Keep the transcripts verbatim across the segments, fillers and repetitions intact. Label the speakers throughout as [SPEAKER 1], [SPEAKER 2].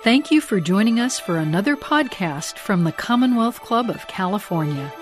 [SPEAKER 1] Thank you for joining us for another podcast from the Commonwealth Club of California.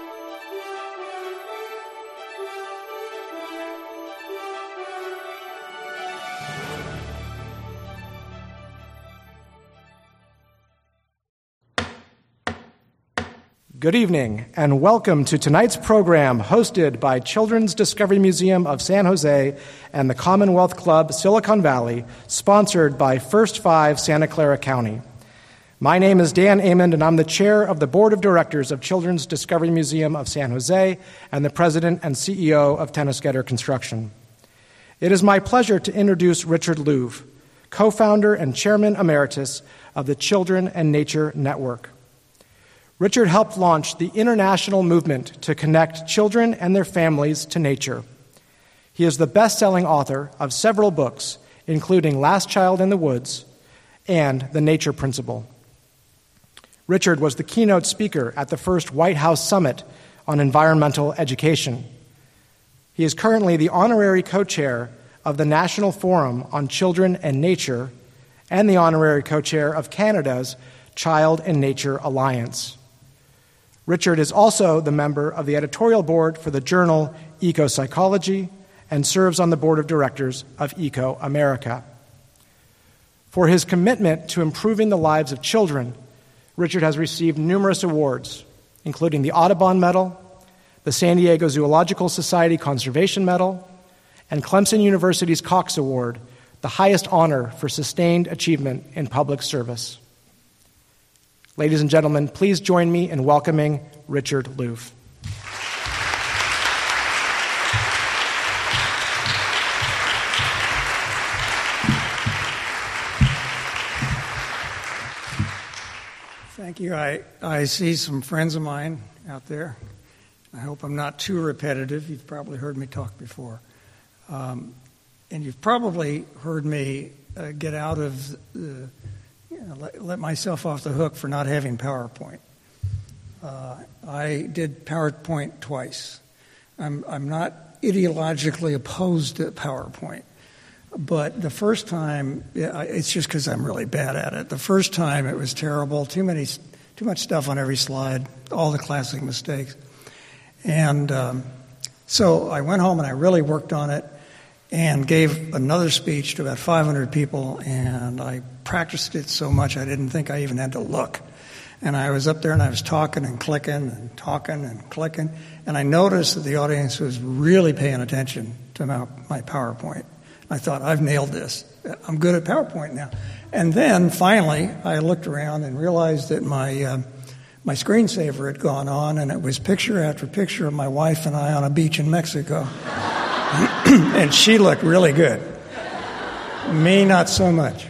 [SPEAKER 2] Good evening, and welcome to tonight's program hosted by Children's Discovery Museum of San Jose and the Commonwealth Club Silicon Valley, sponsored by First Five Santa Clara County. My name is Dan Amond, and I'm the chair of the Board of Directors of Children's Discovery Museum of San Jose and the president and C E O of Tennis Getter Construction. It is my pleasure to introduce Richard Louv, co-founder and chairman emeritus of the Children and Nature Network. Richard helped launch the international movement to connect children and their families to nature. He is the best-selling author of several books, including Last Child in the Woods and The Nature Principle. Richard was the keynote speaker at the first White House Summit on Environmental Education. He is currently the honorary co-chair of the National Forum on Children and Nature and the honorary co-chair of Canada's Child and Nature Alliance. Richard is also the member of the editorial board for the journal Ecopsychology and serves on the board of directors of Eco America. For his commitment to improving the lives of children, Richard has received numerous awards, including the Audubon Medal, the San Diego Zoological Society Conservation Medal, and Clemson University's Cox Award, the highest honor for sustained achievement in public service. Ladies and gentlemen, please join me in welcoming Richard Louv.
[SPEAKER 3] Thank you. I, I see some friends of mine out there. I hope I'm not too repetitive. You've probably heard me talk before. Um, and you've probably heard me uh, get out of the You know, let, let myself off the hook for not having PowerPoint. Uh, I did PowerPoint twice. I'm, I'm not ideologically opposed to PowerPoint, but the first time, yeah, it's just because I'm really bad at it. The first time it was terrible, too many, too much stuff on every slide, all the classic mistakes. And um, so I went home and I really worked on it and gave another speech to about five hundred people, and I practiced it so much I didn't think I even had to look. And I was up there and I was talking and clicking and talking and clicking, and I noticed that the audience was really paying attention to my, my PowerPoint. I thought, I've nailed this. I'm good at PowerPoint now. And then finally I looked around and realized that my uh, my screensaver had gone on, and it was picture after picture of my wife and I on a beach in Mexico. And she looked really good. Me, not so much.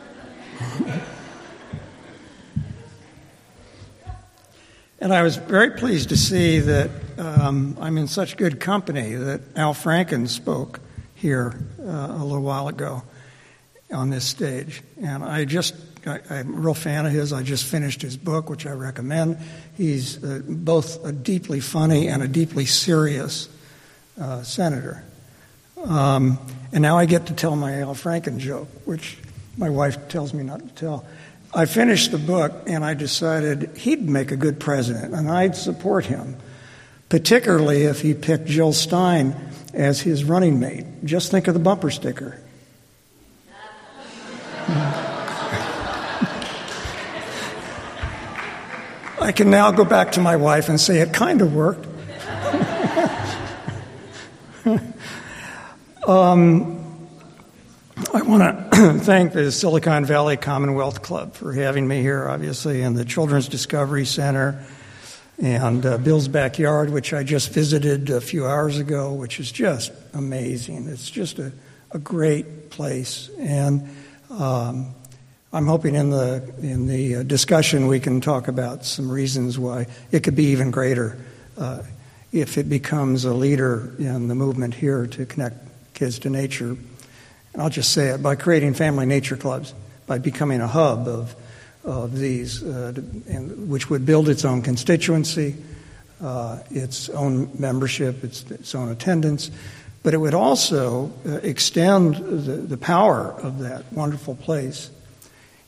[SPEAKER 3] And I was very pleased to see that um, I'm in such good company that Al Franken spoke here uh, a little while ago on this stage. And I just, I, I'm a real fan of his. I just finished his book, which I recommend. He's uh, both a deeply funny and a deeply serious uh, senator. Um, and now I get to tell my Al Franken joke, which my wife tells me not to tell. I finished the book, and I decided he'd make a good president, and I'd support him, particularly if he picked Jill Stein as his running mate. Just think of the bumper sticker. I can now go back to my wife and say it kind of worked. Um, I want to thank the Silicon Valley Commonwealth Club for having me here, obviously, and the Children's Discovery Center, and uh, Bill's Backyard, which I just visited a few hours ago, which is just amazing. It's just a, a great place, and um, I'm hoping in the in the uh, discussion we can talk about some reasons why it could be even greater uh, if it becomes a leader in the movement here to connect kids to nature. And I'll just say it, by creating family nature clubs, by becoming a hub of of these, uh, and, which would build its own constituency, uh, its own membership, its, its own attendance, but it would also uh, extend the, the power of that wonderful place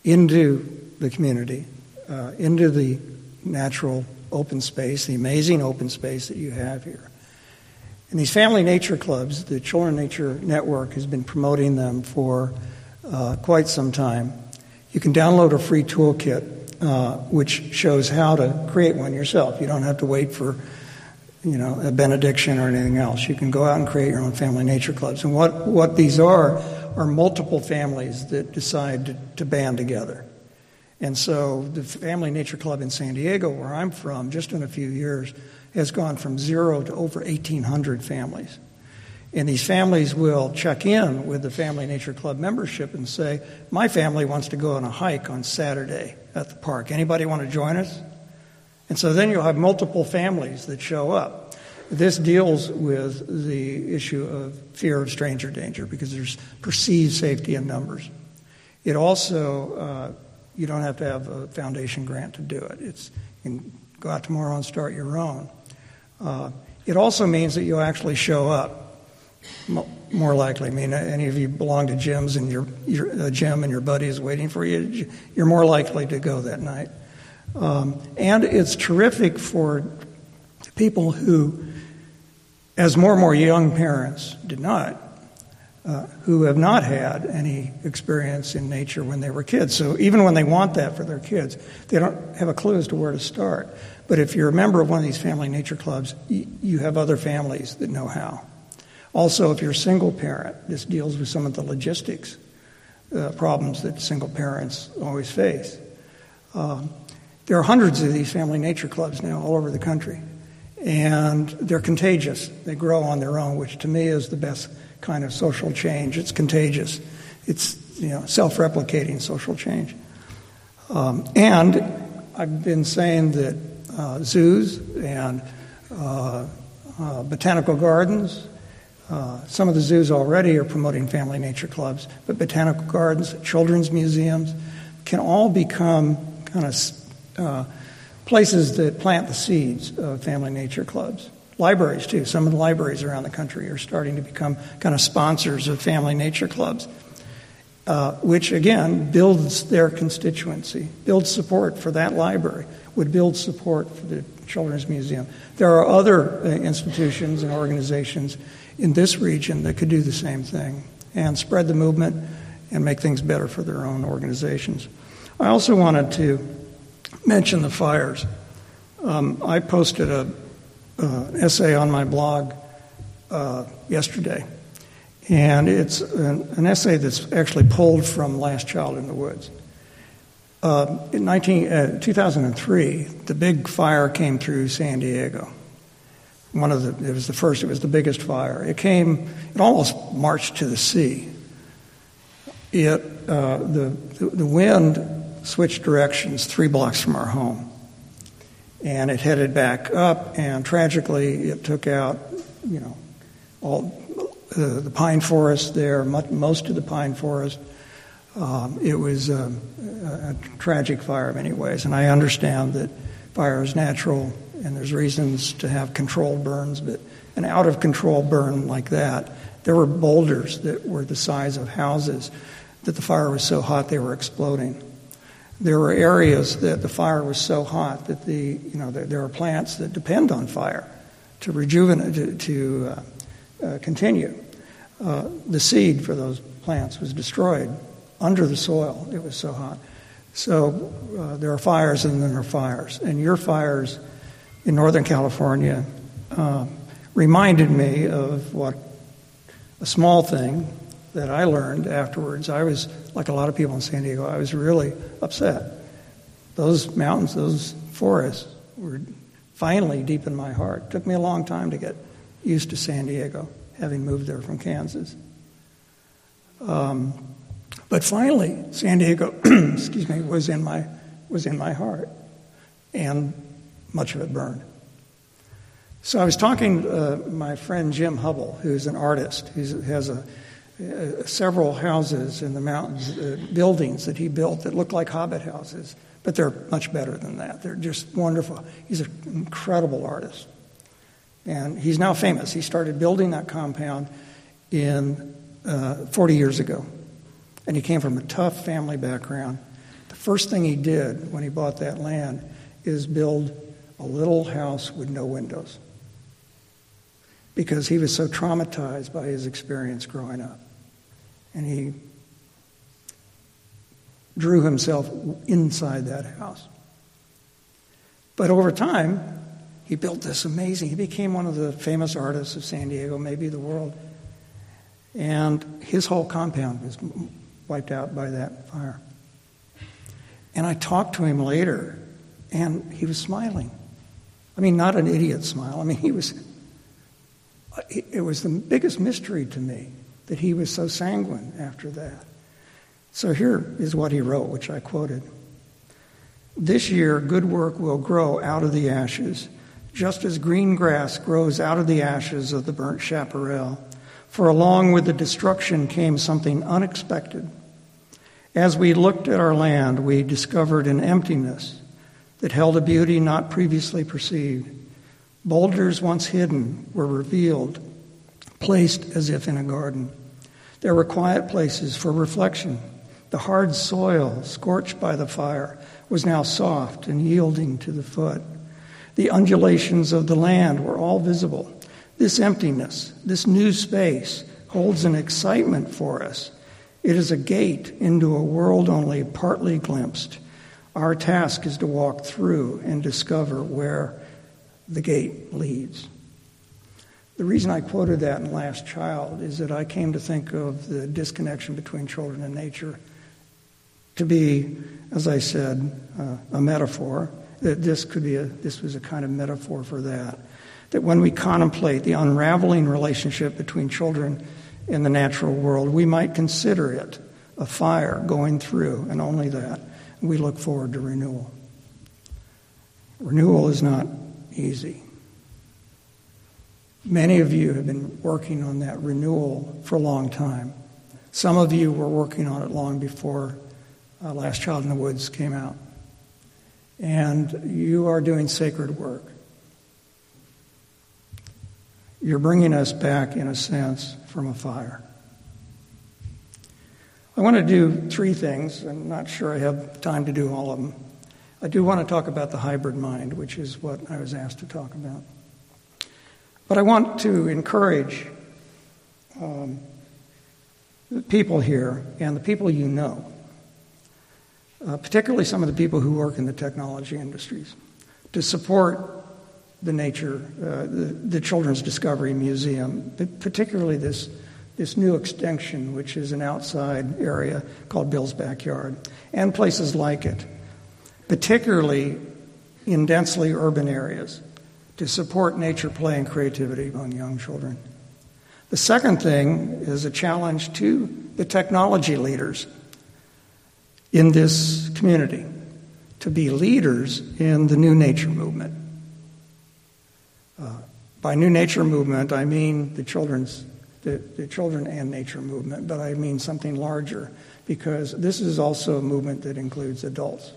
[SPEAKER 3] into the community, uh, into the natural open space, the amazing open space that you have here. And these family nature clubs, the Children Nature Network has been promoting them for uh, quite some time. You can download a free toolkit uh, which shows how to create one yourself. You don't have to wait for, you know, a benediction or anything else. You can go out and create your own family nature clubs. And what, what these are are multiple families that decide to, to band together. And so the Family Nature Club in San Diego, where I'm from, just in a few years, has gone from zero to over eighteen hundred families. And these families will check in with the Family Nature Club membership and say, my family wants to go on a hike on Saturday at the park. Anybody want to join us? And so then you'll have multiple families that show up. This deals with the issue of fear of stranger danger because there's perceived safety in numbers. It also, uh, you don't have to have a foundation grant to do it. It's, you can go out tomorrow and start your own. Uh, it also means that you'll actually show up, mo- more likely. I mean, any of you belong to gyms and your, your a gym and your buddy is waiting for you, you're more likely to go that night. Um, and it's terrific for people who, as more and more young parents did not, uh, who have not had any experience in nature when they were kids. So even when they want that for their kids, they don't have a clue as to where to start. But if you're a member of one of these family nature clubs, y- you have other families that know how. Also, if you're a single parent, this deals with some of the logistics uh, problems that single parents always face. Um, there are hundreds of these family nature clubs now all over the country. And they're contagious. They grow on their own, which to me is the best kind of social change. It's contagious. It's, you know, self-replicating social change. Um, and I've been saying that uh, zoos and uh, uh, botanical gardens, uh, some of the zoos already are promoting family nature clubs, but botanical gardens, children's museums can all become kind of uh, places that plant the seeds of family nature clubs. Libraries, too. Some of the libraries around the country are starting to become kind of sponsors of family nature clubs, uh, which, again, builds their constituency, builds support for that library, would build support for the Children's Museum. There are other uh, institutions and organizations in this region that could do the same thing and spread the movement and make things better for their own organizations. I also wanted to mention the fires. Um, I posted a uh, essay on my blog uh, yesterday, and it's an, an essay that's actually pulled from Last Child in the Woods. Uh, in nineteen, uh, two thousand three, the big fire came through San Diego. One of the, it was the first, it was the biggest fire. It came, it almost marched to the sea. It, uh, the, the, the wind switched directions three blocks from our home. And it headed back up, and tragically it took out, you know, all uh, the pine forest there, much, most of the pine forest. Um, it was um, a, a tragic fire in many ways, and I understand that fire is natural and there's reasons to have controlled burns, but an out-of-control burn like that, there were boulders that were the size of houses that the fire was so hot they were exploding. There were areas that the fire was so hot that the, you know, there, there are plants that depend on fire to rejuvenate, to, to uh, uh, continue. Uh, the seed for those plants was destroyed under the soil. It was so hot. So uh, there are fires and then there are fires. And your fires in Northern California uh, reminded me of what a small thing that I learned afterwards. I was, like a lot of people in San Diego, I was really upset. Those mountains, those forests were finally deep in my heart. It took me a long time to get used to San Diego, having moved there from Kansas. Um, but finally, San Diego, excuse me, was in my was in my heart, and much of it burned. So I was talking to uh, my friend Jim Hubble, who's an artist, who has a Uh, several houses in the mountains, uh, buildings that he built that look like hobbit houses, but they're much better than that. They're just wonderful. He's an incredible artist. And he's now famous. He started building that compound in uh, forty years ago. And he came from a tough family background. first thing he did when he bought that land is build a little house with no windows, because he was so traumatized by his experience growing up. And he drew himself inside that house. But over time, he built this amazing, he became one of the famous artists of San Diego, maybe the world. And his whole compound was wiped out by that fire. And I talked to him later, and he was smiling. I mean, not an idiot smile. I mean, he was, it was the biggest mystery to me that he was so sanguine after that. So here is what he wrote, which I quoted. This year, good work will grow out of the ashes, just as green grass grows out of the ashes of the burnt chaparral. For along with the destruction came something unexpected. As we looked at our land, we discovered an emptiness that held a beauty not previously perceived. Boulders once hidden were revealed, placed as if in a garden. There were quiet places for reflection. The hard soil, scorched by the fire, was now soft and yielding to the foot. The undulations of the land were all visible. This emptiness, this new space, holds an excitement for us. It is a gate into a world only partly glimpsed. Our task is to walk through and discover where the gate leads. The reason I quoted that in Last Child is that I came to think of the disconnection between children and nature to be, as I said, uh, a metaphor. That this could be a, this was a kind of metaphor for that. That when we contemplate the unraveling relationship between children and the natural world, we might consider it a fire going through, and only that. We look forward to renewal. Renewal is not easy. Many of you have been working on that renewal for a long time. Some of you were working on it long before uh, Last Child in the Woods came out. And you are doing sacred work. You're bringing us back, in a sense, from a fire. I want to do three things. I'm not sure I have time to do all of them. I do want to talk about the hybrid mind, which is what I was asked to talk about. But I want to encourage um, the people here and the people you know, uh, particularly some of the people who work in the technology industries, to support the nature, uh, the, the Children's Discovery Museum, but particularly this, this new extension, which is an outside area called Bill's Backyard, and places like it, particularly in densely urban areas, to support nature, play, and creativity among young children. The second thing is a challenge to the technology leaders in this community to be leaders in the new nature movement. Uh, by new nature movement, I mean the children's, the, the children and nature movement, but I mean something larger, because this is also a movement that includes adults.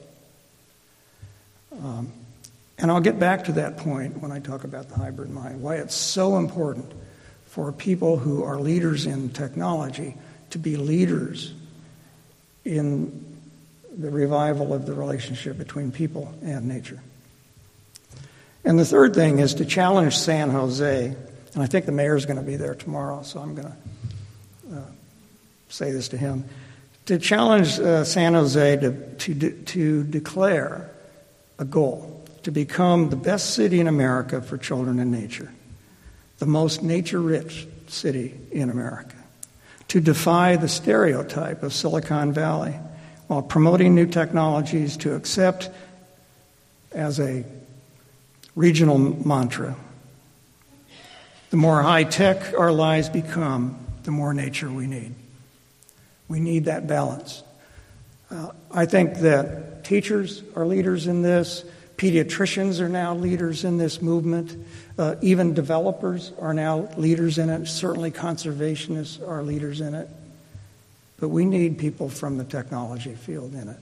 [SPEAKER 3] Um, and I'll get back to that point when I talk about the hybrid mind, why it's so important for people who are leaders in technology to be leaders in the revival of the relationship between people and nature. And the third thing is to challenge San Jose, and I think the mayor's going to be there tomorrow, so I'm going to uh, say this to him, to challenge uh, San Jose to, to, de- to declare a goal to become the best city in America for children and nature, the most nature-rich city in America, to defy the stereotype of Silicon Valley while promoting new technologies, to accept as a regional mantra. The more high-tech our lives become, the more nature we need. We need that balance. Uh, I think that teachers are leaders in this. Pediatricians are now leaders in this movement. Uh, even developers are now leaders in it. Certainly conservationists are leaders in it. But we need people from the technology field in it.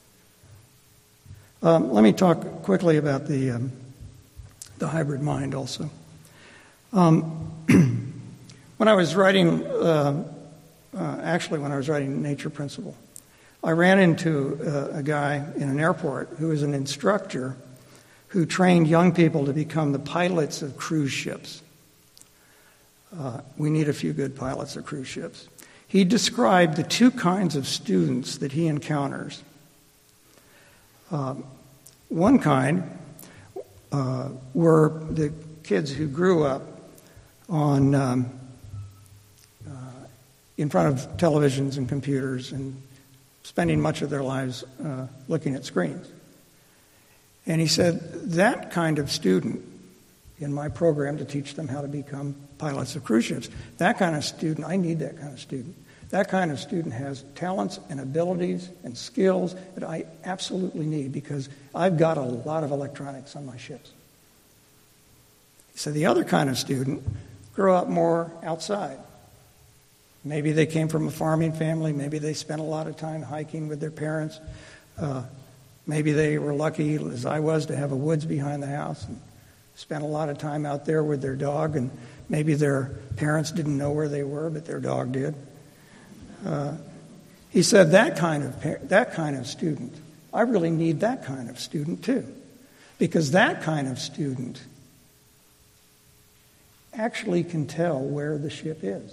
[SPEAKER 3] Um, let me talk quickly about the um, the hybrid mind also. Um, when I was writing, uh, uh, actually when I was writing Nature Principle, I ran into a, a guy in an airport who was an instructor who trained young people to become the pilots of cruise ships. Uh, we need a few good pilots of cruise ships. He described the two kinds of students that he encounters. Um, one kind uh, were the kids who grew up on um, uh, in front of televisions and computers and spending much of their lives uh, looking at screens. And he said, that kind of student in my program to teach them how to become pilots of cruise ships, that kind of student, I need that kind of student. That kind of student has talents and abilities and skills that I absolutely need because I've got a lot of electronics on my ships. So the other kind of student grew up more outside. Maybe they came from a farming family. Maybe they spent a lot of time hiking with their parents. Uh, maybe they were lucky, as I was, to have a woods behind the house and spent a lot of time out there with their dog. And maybe their parents didn't know where they were, but their dog did. Uh, he said that kind of that kind of student, I really need that kind of student too, because that kind of student actually can tell where the ship is.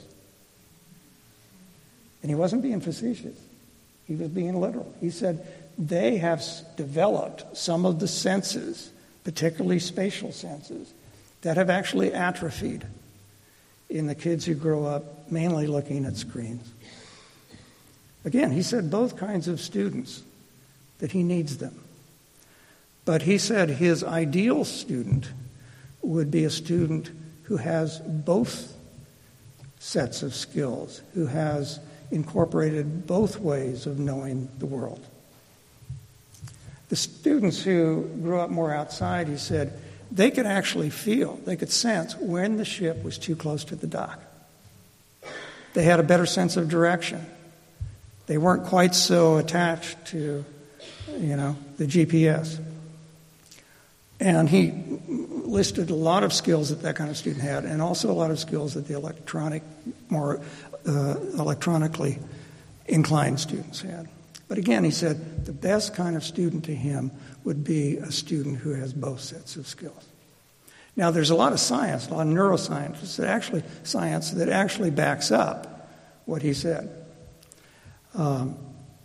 [SPEAKER 3] And he wasn't being facetious. He was being literal. He said they have developed some of the senses, particularly spatial senses, that have actually atrophied in the kids who grow up mainly looking at screens. Again, he said both kinds of students, that he needs them. But he said his ideal student would be a student who has both sets of skills, who has incorporated both ways of knowing the world. The students who grew up more outside, he said, they could actually feel, they could sense when the ship was too close to the dock. They had a better sense of direction. They weren't quite so attached to, you know, the G P S. And he listed a lot of skills that that kind of student had, and also a lot of skills that the electronic, more uh, electronically inclined students had. But again, he said the best kind of student to him would be a student who has both sets of skills. Now, there's a lot of science, a lot of neuroscience that actually science that actually backs up what he said. Um,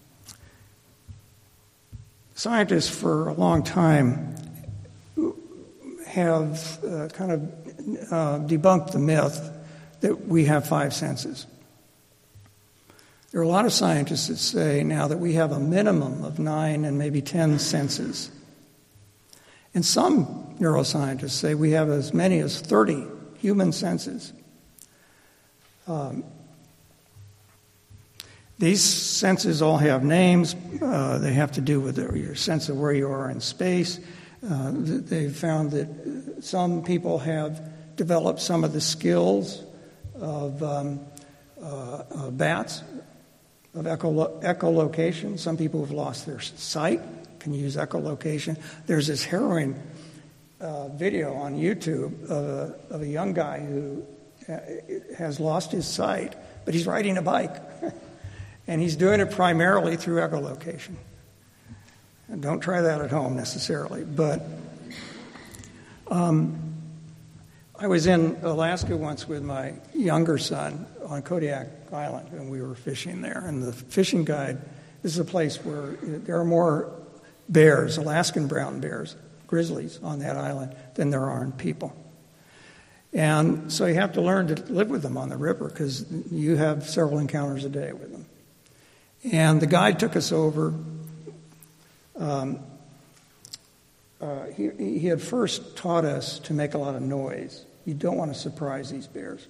[SPEAKER 3] scientists for a long time have uh, kind of uh, debunked the myth that we have five senses. There are a lot of scientists that say now that we have a minimum of nine and maybe ten senses. And some neuroscientists say we have as many as thirty human senses. Um, These senses all have names. Uh, they have to do with your sense of where you are in space. Uh, they've found that some people have developed some of the skills of um, uh, uh, bats, of echolo- echolocation. Some people have lost their sight, can use echolocation. There's this harrowing uh, video on YouTube of a, of a young guy who has lost his sight, but he's riding a bike. And he's doing it primarily through echolocation. And don't try that at home necessarily. But um, I was in Alaska once with my younger son on Kodiak Island, and we were fishing there. And the fishing guide, this is a place where there are more bears, Alaskan brown bears, grizzlies on that island than there are in people. And so you have to learn to live with them on the river because you have several encounters a day with them. And the guide took us over. Um, uh, he, he had first taught us to make a lot of noise. You don't want to surprise these bears.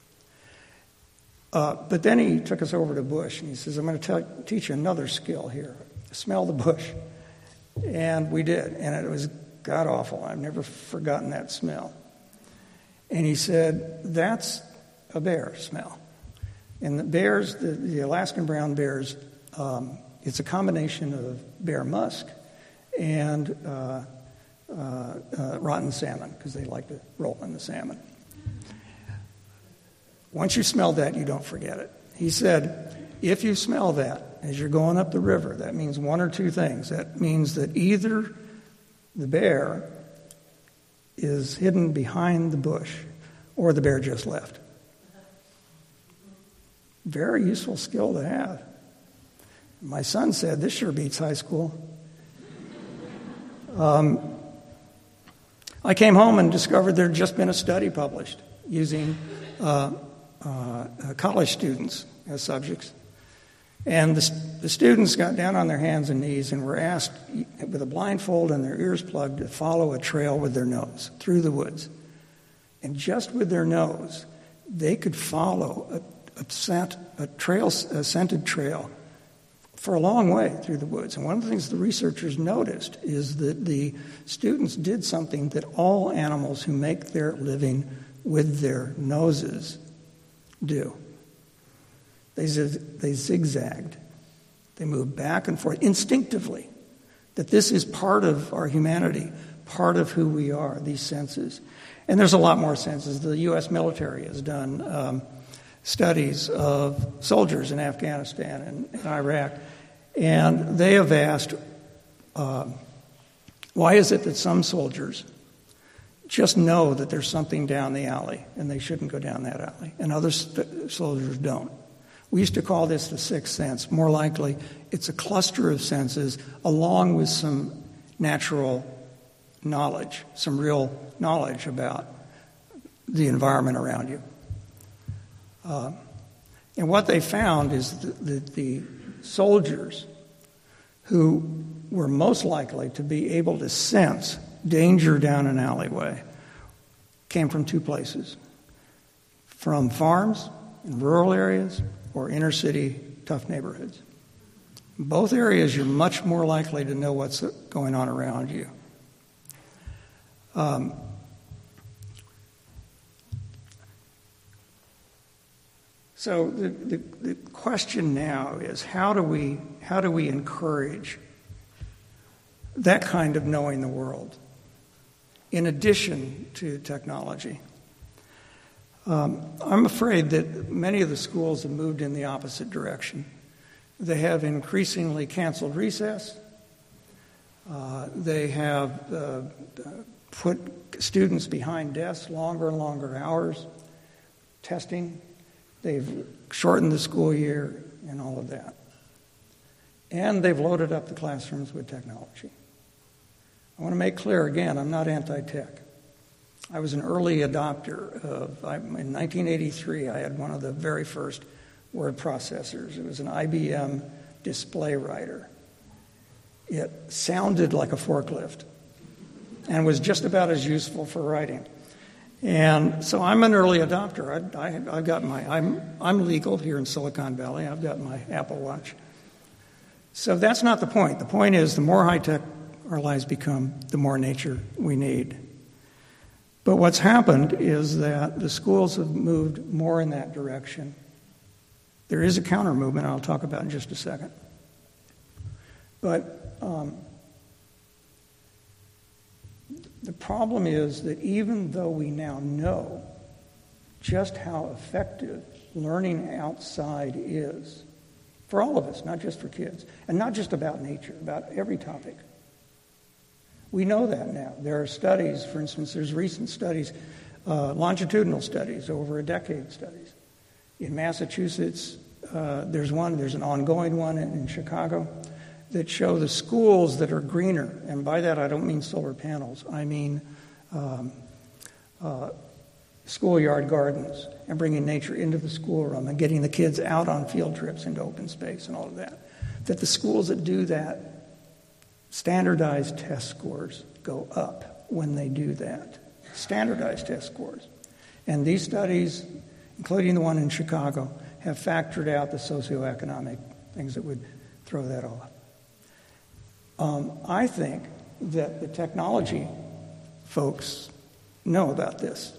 [SPEAKER 3] Uh, but then he took us over to bush, and he says, I'm going to tell, teach you another skill here. Smell the bush. And we did, and it was god-awful. I've never forgotten that smell. And he said, that's a bear smell. And the bears, the, the Alaskan brown bears, um, it's a combination of bear musk and uh, uh, uh, rotten salmon, because they like to roll in the salmon. Once you smell that, you don't forget it. He said, if you smell that as you're going up the river, that means one or two things. That means that either the bear is hidden behind the bush or the bear just left. Very useful skill to have. My son said, this sure beats high school. Um, I came home and discovered there had just been a study published using uh, uh, college students as subjects. And the, the students got down on their hands and knees and were asked, with a blindfold and their ears plugged, to follow a trail with their nose through the woods. And just with their nose, they could follow a, a, scent, a, trail, a scented trail for a long way through the woods. And one of the things the researchers noticed is that the students did something that all animals who make their living with their noses do. They, they zigzagged. They moved back and forth instinctively. That this is part of our humanity, part of who we are, these senses. And there's a lot more senses. The U S military has done um, studies of soldiers in Afghanistan and, and Iraq, and they have asked, uh, why is it that some soldiers just know that there's something down the alley and they shouldn't go down that alley, and other st- soldiers don't? We used to call this the sixth sense. More likely, it's a cluster of senses along with some natural knowledge, some real knowledge about the environment around you. Uh, and what they found is that the, the soldiers who were most likely to be able to sense danger down an alleyway came from two places: from farms in rural areas or inner city tough neighborhoods. In both areas, you're much more likely to know what's going on around you. Um, so the, the, the question now is, how do we how do we encourage that kind of knowing the world in addition to technology? Um, I'm afraid that many of the schools have moved in the opposite direction. They have increasingly canceled recess. Uh, they have uh, put students behind desks longer and longer hours, testing. They've shortened the school year and all of that. And they've loaded up the classrooms with technology. I want to make clear again, I'm not anti-tech. I was an early adopter of, in nineteen eighty-three, I had one of the very first word processors. It was an I B M display writer. It sounded like a forklift and was just about as useful for writing. And so I'm an early adopter. I, I, I've got my, I'm, I'm legal here in Silicon Valley. I've got my Apple Watch. So that's not the point. The point is, the more high-tech our lives become, the more nature we need. But what's happened is that the schools have moved more in that direction. There is a counter movement I'll talk about in just a second. But um, the problem is that even though we now know just how effective learning outside is, for all of us, not just for kids, and not just about nature, about every topic, we know that now. There are studies, for instance, there's recent studies, uh, longitudinal studies, over a decade studies. In Massachusetts, uh, there's one, there's an ongoing one in, in Chicago, that show the schools that are greener. And by that, I don't mean solar panels. I mean um, uh, schoolyard gardens and bringing nature into the schoolroom and getting the kids out on field trips into open space and all of that. That the schools that do that, standardized test scores go up when they do that. Standardized test scores. And these studies, including the one in Chicago, have factored out the socioeconomic things that would throw that off. Um, I think that the technology folks know about this.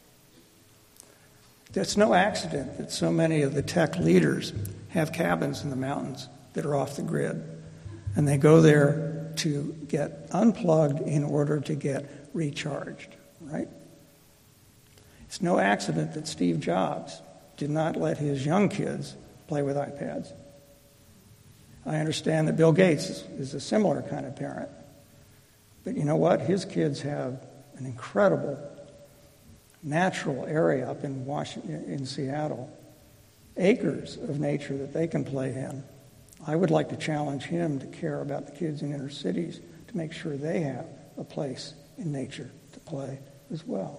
[SPEAKER 3] It's no accident that so many of the tech leaders have cabins in the mountains that are off the grid. And they go there to get unplugged in order to get recharged, right? It's no accident that Steve Jobs did not let his young kids play with iPads. I understand that Bill Gates is, is a similar kind of parent. But you know what? His kids have an incredible natural area up in Washington, in Seattle, acres of nature that they can play in. I would like to challenge him to care about the kids in inner cities to make sure they have a place in nature to play as well.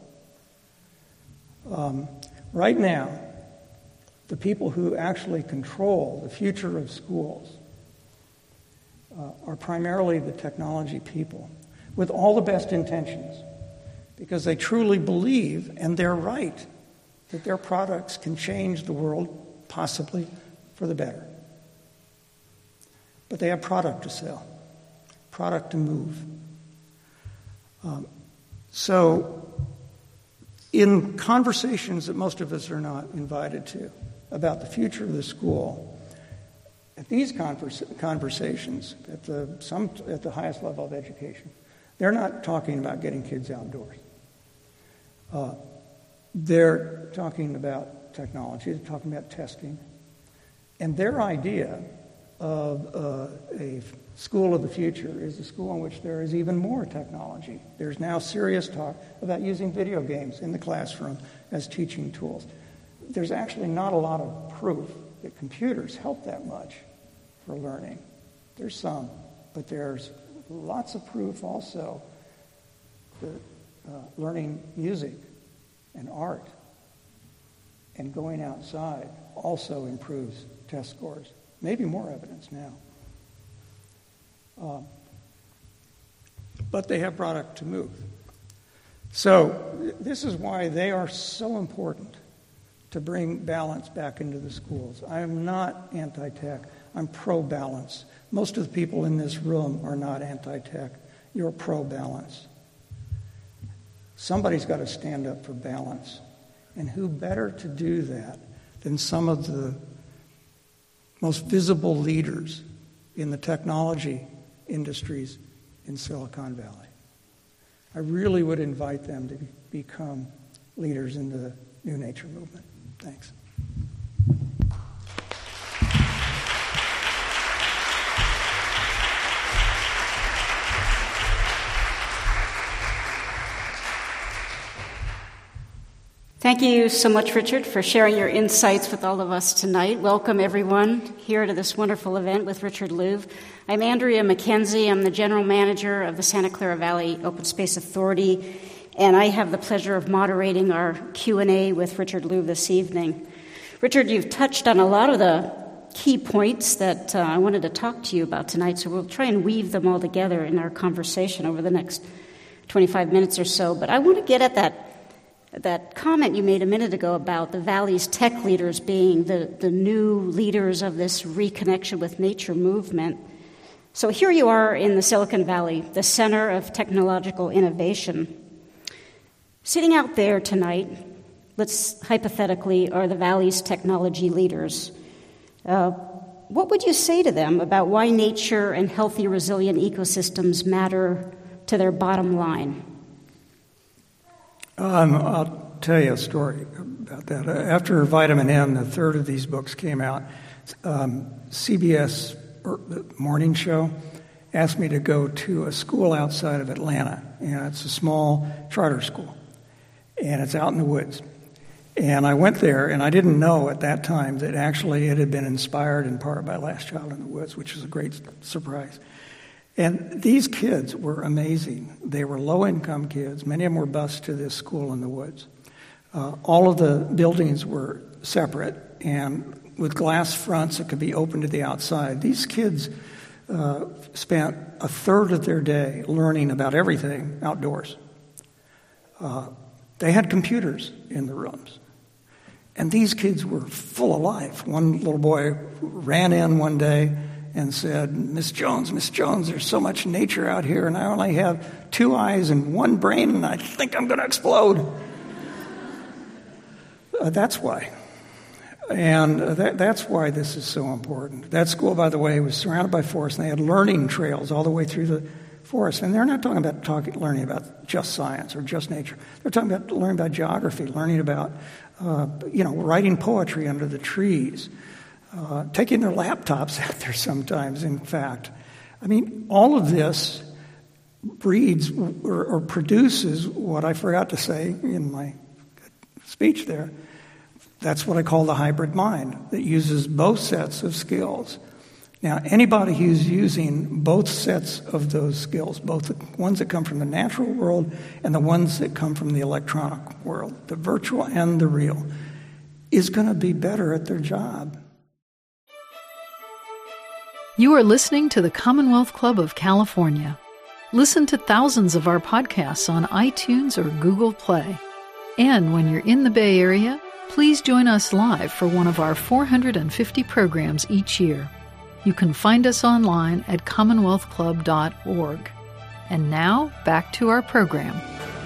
[SPEAKER 3] Um, right now, the people who actually control the future of schools uh, are primarily the technology people, with all the best intentions, because they truly believe, and they're right, that their products can change the world, possibly for the better. But they have product to sell, product to move. Um, so, in conversations that most of us are not invited to about the future of the school, at these converse, conversations, at the some at the highest level of education, they're not talking about getting kids outdoors. Uh, they're talking about technology. They're talking about testing, and their idea of uh, a school of the future is a school in which there is even more technology. There's now serious talk about using video games in the classroom as teaching tools. There's actually not a lot of proof that computers help that much for learning. There's some, but there's lots of proof also that uh, learning music and art and going outside also improves test scores. Maybe more evidence now. Um, but they have product to move. So this is why they are so important to bring balance back into the schools. I am not anti-tech. I'm pro-balance. Most of the people in this room are not anti-tech. You're pro-balance. Somebody's got to stand up for balance. And who better to do that than some of the most visible leaders in the technology industries in Silicon Valley. I really would invite them to become leaders in the New Nature movement. Thanks.
[SPEAKER 4] Thank you so much, Richard, for sharing your insights with all of us tonight. Welcome, everyone, here to this wonderful event with Richard Louv. I'm Andrea McKenzie. I'm the General Manager of the Santa Clara Valley Open Space Authority, and I have the pleasure of moderating our Q and A with Richard Louv this evening. Richard, you've touched on a lot of the key points that uh, I wanted to talk to you about tonight, so we'll try and weave them all together in our conversation over the next twenty-five minutes or so. But I want to get at that That comment you made a minute ago about the Valley's tech leaders being the, the new leaders of this reconnection with nature movement. So here you are in the Silicon Valley, the center of technological innovation. Sitting out there tonight, let's hypothetically, are the Valley's technology leaders. Uh, what would you say to them about why nature and healthy, resilient ecosystems matter to their bottom line?
[SPEAKER 3] Um, I'll tell you a story about that. After Vitamin M, the third of these books came out, um, C B S morning show asked me to go to a school outside of Atlanta. And it's a small charter school, and it's out in the woods. And I went there, and I didn't know at that time that actually it had been inspired in part by Last Child in the Woods, which was a great surprise. And these kids were amazing. They were low-income kids. Many of them were bused to this school in the woods. Uh, all of the buildings were separate and with glass fronts that could be open to the outside. These kids uh, spent a third of their day learning about everything outdoors. Uh, they had computers in the rooms. And these kids were full of life. One little boy ran in one day and said, Miss Jones, Miss Jones, there's so much nature out here, and I only have two eyes and one brain, and I think I'm going to explode. uh, that's why. And uh, that, that's why this is so important. That school, by the way, was surrounded by forest, and they had learning trails all the way through the forest. And they're not talking about talking, learning about just science or just nature. They're talking about learning about geography, learning about, uh, you know, writing poetry under the trees. uh, taking their laptops out there sometimes, in fact. I mean, all of this breeds or, or produces what I forgot to say in my speech there. That's what I call the hybrid mind, that uses both sets of skills. Now, anybody who's using both sets of those skills, both the ones that come from the natural world and the ones that come from the electronic world, the virtual and the real, is going to be better at their job.
[SPEAKER 1] You are listening to the Commonwealth Club of California. Listen to thousands of our podcasts on iTunes or Google Play. And when you're in the Bay Area, please join us live for one of our four hundred fifty programs each year. You can find us online at commonwealth club dot org. And now, back to our program.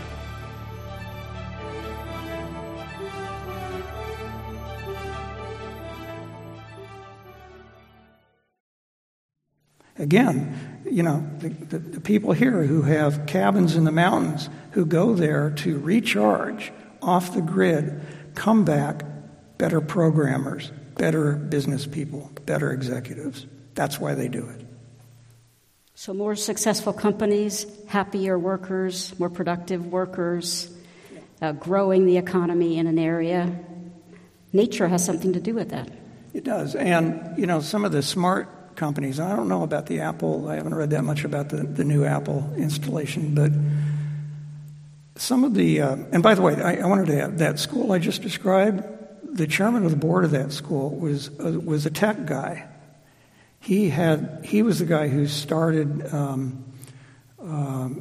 [SPEAKER 3] Again, you know, the, the, the people here who have cabins in the mountains, who go there to recharge off the grid, come back better programmers, better business people, better executives. That's why they do it.
[SPEAKER 4] So more successful companies, happier workers, more productive workers, uh, growing the economy in an area. Nature has something to do with that.
[SPEAKER 3] It does. And, you know, some of the smart companies, I don't know about the Apple, I haven't read that much about the, the new Apple installation, but some of the, uh, and by the way, I, I wanted to add, that school I just described, the chairman of the board of that school was uh, was a tech guy. He had he was the guy who started um, um,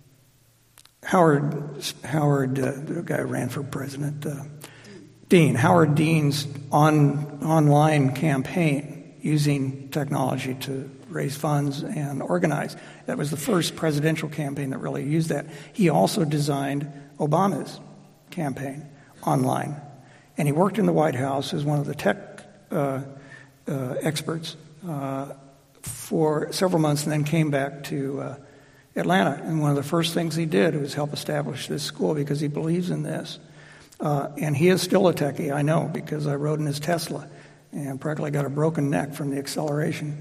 [SPEAKER 3] Howard Howard uh, the guy who ran for president, uh, Dean Howard Dean's on online campaign using technology to raise funds and organize. That was the first presidential campaign that really used that. He also designed Obama's campaign online. And he worked in the White House as one of the tech uh, uh, experts uh, for several months and then came back to uh, Atlanta. And one of the first things he did was help establish this school because he believes in this. Uh, and he is still a techie, I know, because I rode in his Tesla and practically got a broken neck from the acceleration.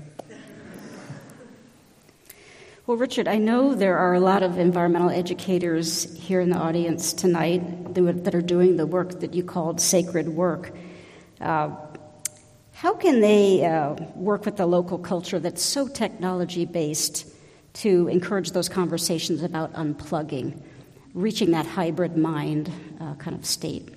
[SPEAKER 4] Well, Richard, I know there are a lot of environmental educators here in the audience tonight that are doing the work that you called sacred work. Uh, how can they uh, work with the local culture that's so technology-based to encourage those conversations about unplugging, reaching that hybrid mind uh, kind of state?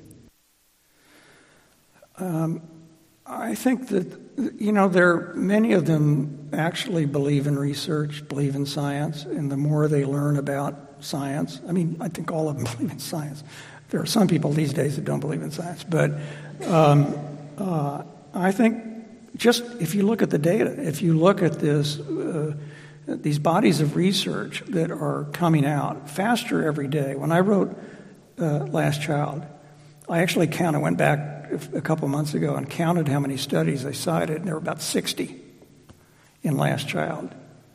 [SPEAKER 3] Um, I think that, you know, there many of them actually believe in research, believe in science, and the more they learn about science, I mean, I think all of them believe in science. There are some people these days that don't believe in science, but um, uh, I think just if you look at the data, if you look at this, uh, these bodies of research that are coming out faster every day. When I wrote uh, Last Child, I actually counted, went back a couple months ago and counted how many studies I cited, and there were about sixty in Last Child.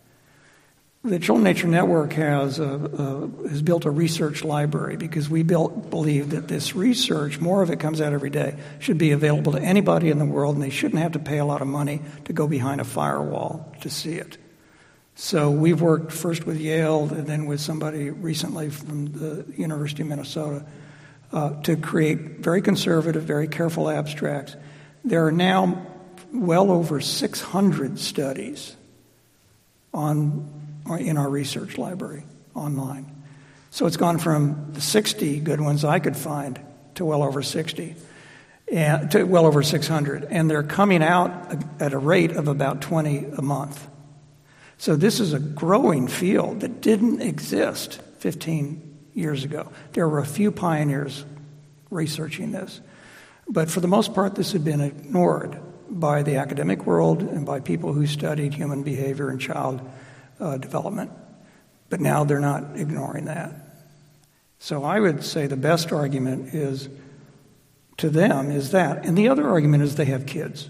[SPEAKER 3] The Children Nature Network has a, a, has built a research library because we built, believe that this research, more of it comes out every day, should be available to anybody in the world, and they shouldn't have to pay a lot of money to go behind a firewall to see it. So we've worked first with Yale and then with somebody recently from the University of Minnesota uh, to create very conservative, very careful abstracts. There are now well over six hundred studies on in our research library online. So it's gone from the sixty good ones I could find to well over sixty, and to well over six hundred. And they're coming out at a rate of about twenty a month. So this is a growing field that didn't exist fifteen years ago. There were a few pioneers researching this. But for the most part, this had been ignored by the academic world and by people who studied human behavior and child uh, development. But now they're not ignoring that. So I would say the best argument is to them is that. And the other argument is they have kids.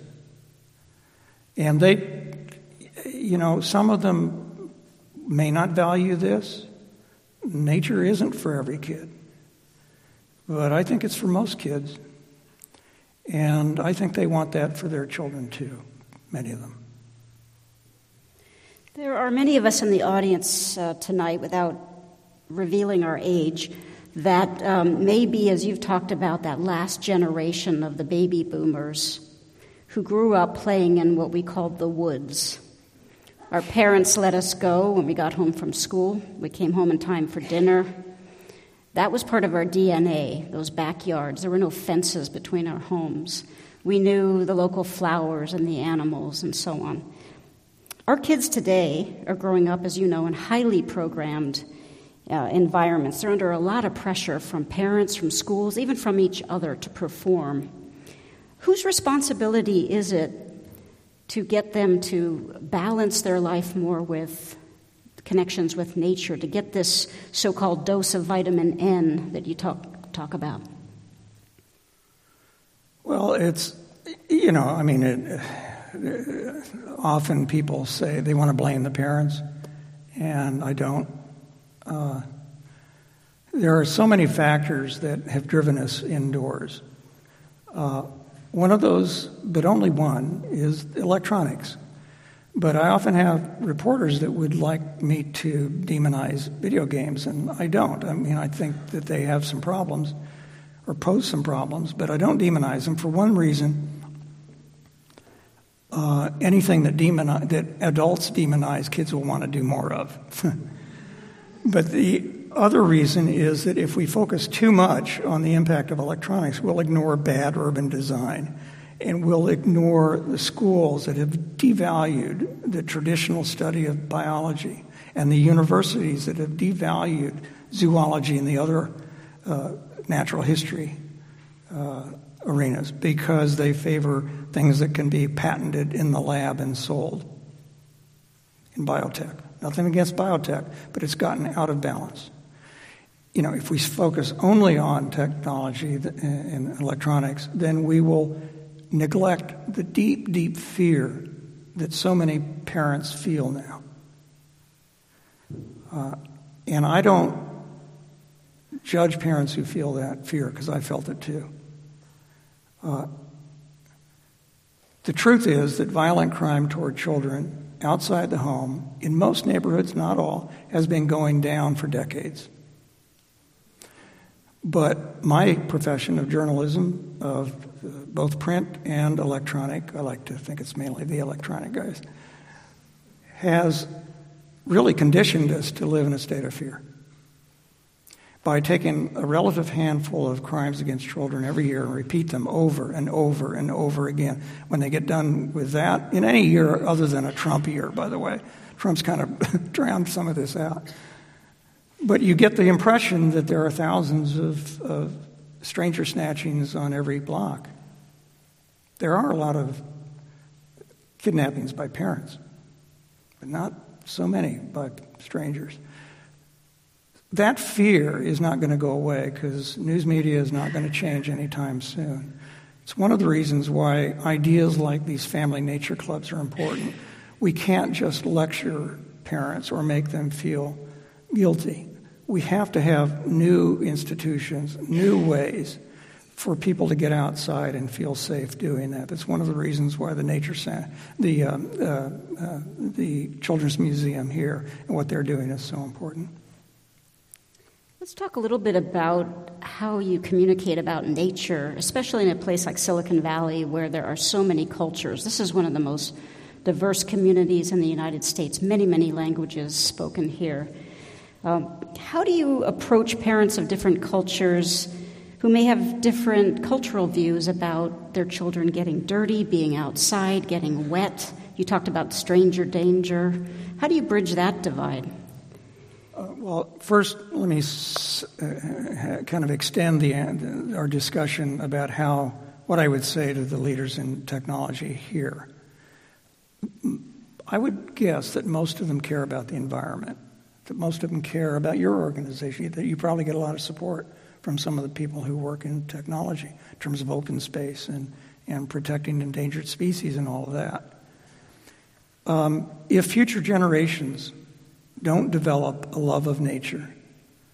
[SPEAKER 3] And they, you know, some of them may not value this. Nature isn't for every kid. But I think it's for most kids. And I think they want that for their children too, many of them.
[SPEAKER 4] There are many of us in the audience uh, tonight, without revealing our age, that um, maybe, as you've talked about, that last generation of the baby boomers who grew up playing in what we called the woods. Our parents let us go when we got home from school. We came home in time for dinner. That was part of our D N A, those backyards. There were no fences between our homes. We knew the local flowers and the animals and so on. Our kids today are growing up, as you know, in highly programmed uh, environments. They're under a lot of pressure from parents, from schools, even from each other to perform. Whose responsibility is it to get them to balance their life more with connections with nature, to get this so-called dose of vitamin N that you talk talk about?
[SPEAKER 3] Well, it's, you know, I mean, it, it, often people say they want to blame the parents, and I don't. Uh, there are so many factors that have driven us indoors. Uh, one of those, but only one, is electronics. But I often have reporters that would like me to demonize video games, and I don't. I mean, I think that they have some problems or pose some problems, but I don't demonize them for one reason. Uh, anything that, demoni- that adults demonize, kids will want to do more of. But the other reason is that if we focus too much on the impact of electronics, we'll ignore bad urban design. And we'll ignore the schools that have devalued the traditional study of biology and the universities that have devalued zoology and the other uh, natural history uh, arenas because they favor things that can be patented in the lab and sold in biotech. Nothing against biotech, but it's gotten out of balance. You know, if we focus only on technology and electronics, then we will neglect the deep, deep fear that so many parents feel now. Uh, and I don't judge parents who feel that fear, because I felt it too. Uh, the truth is that violent crime toward children outside the home, in most neighborhoods, not all, has been going down for decades. But my profession of journalism, of both print and electronic, I like to think it's mainly the electronic guys, has really conditioned us to live in a state of fear. By taking a relative handful of crimes against children every year and repeat them over and over and over again. When they get done with that, in any year other than a Trump year, by the way, Trump's kind of drowned some of this out. But you get the impression that there are thousands of, of stranger snatchings on every block. There are a lot of kidnappings by parents, but not so many by strangers. That fear is not going to go away because news media is not going to change anytime soon. It's one of the reasons why ideas like these family nature clubs are important. We can't just lecture parents or make them feel guilty. We have to have new institutions, new ways for people to get outside and feel safe doing that. That's one of the reasons why the Nature Center, the um, uh, uh, the Children's Museum here, and what they're doing is so important.
[SPEAKER 4] Let's talk a little bit about how you communicate about nature, especially in a place like Silicon Valley where there are so many cultures. This is one of the most diverse communities in the United States, many, many languages spoken here. Um, how do you approach parents of different cultures who may have different cultural views about their children getting dirty, being outside, getting wet? You talked about stranger danger. How do you bridge that divide?
[SPEAKER 3] Uh, well, first, let me s- uh, kind of extend the, uh, our discussion about how what I would say to the leaders in technology here. I would guess that most of them care about the environment, that most of them care about your organization, that you probably get a lot of support from some of the people who work in technology in terms of open space and, and protecting endangered species and all of that. Um, if future generations don't develop a love of nature,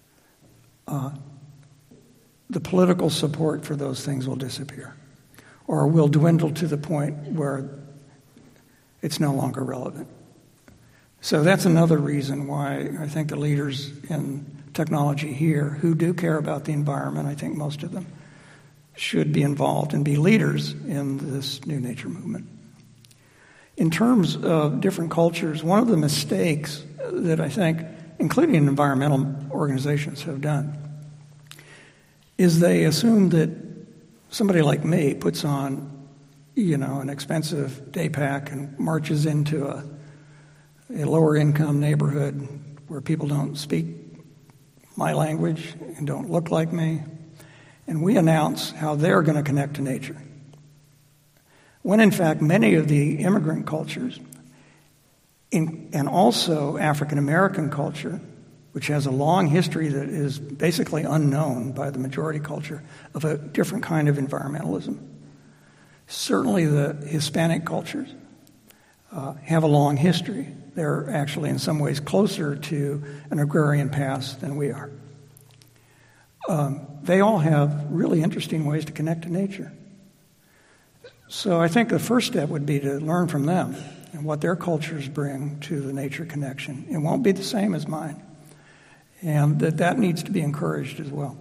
[SPEAKER 3] uh, the political support for those things will disappear. or will dwindle to the point where it's no longer relevant. So that's another reason why I think the leaders in technology here who do care about the environment, I think most of them, should be involved and be leaders in this new nature movement. In terms of different cultures, one of the mistakes that I think, including environmental organizations, have done is they assume that somebody like me puts on, you know, an expensive day pack and marches into a, a lower income neighborhood where people don't speak my language and don't look like me, and we announce how they're going to connect to nature. When in fact many of the immigrant cultures, in, and also African American culture, which has a long history that is basically unknown by the majority culture, of a different kind of environmentalism. Certainly the Hispanic cultures uh, have a long history. They're actually in some ways closer to an agrarian past than we are. Um, they all have really interesting ways to connect to nature. So I think the first step would be to learn from them and what their cultures bring to the nature connection. It won't be the same as mine. And that that needs to be encouraged as well.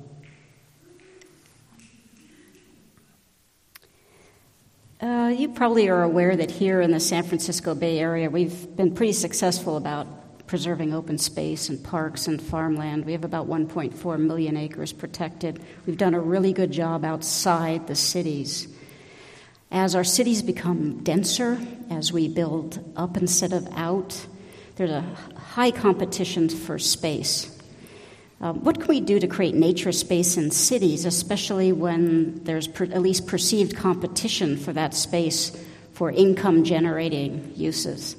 [SPEAKER 4] Uh, you probably are aware that here in the San Francisco Bay Area, we've been pretty successful about preserving open space and parks and farmland. We have about one point four million acres protected. We've done a really good job outside the cities. As our cities become denser, as we build up instead of out, there's a high competition for space. Uh, what can we do to create nature space in cities, especially when there's per, at least perceived competition for that space for income-generating uses?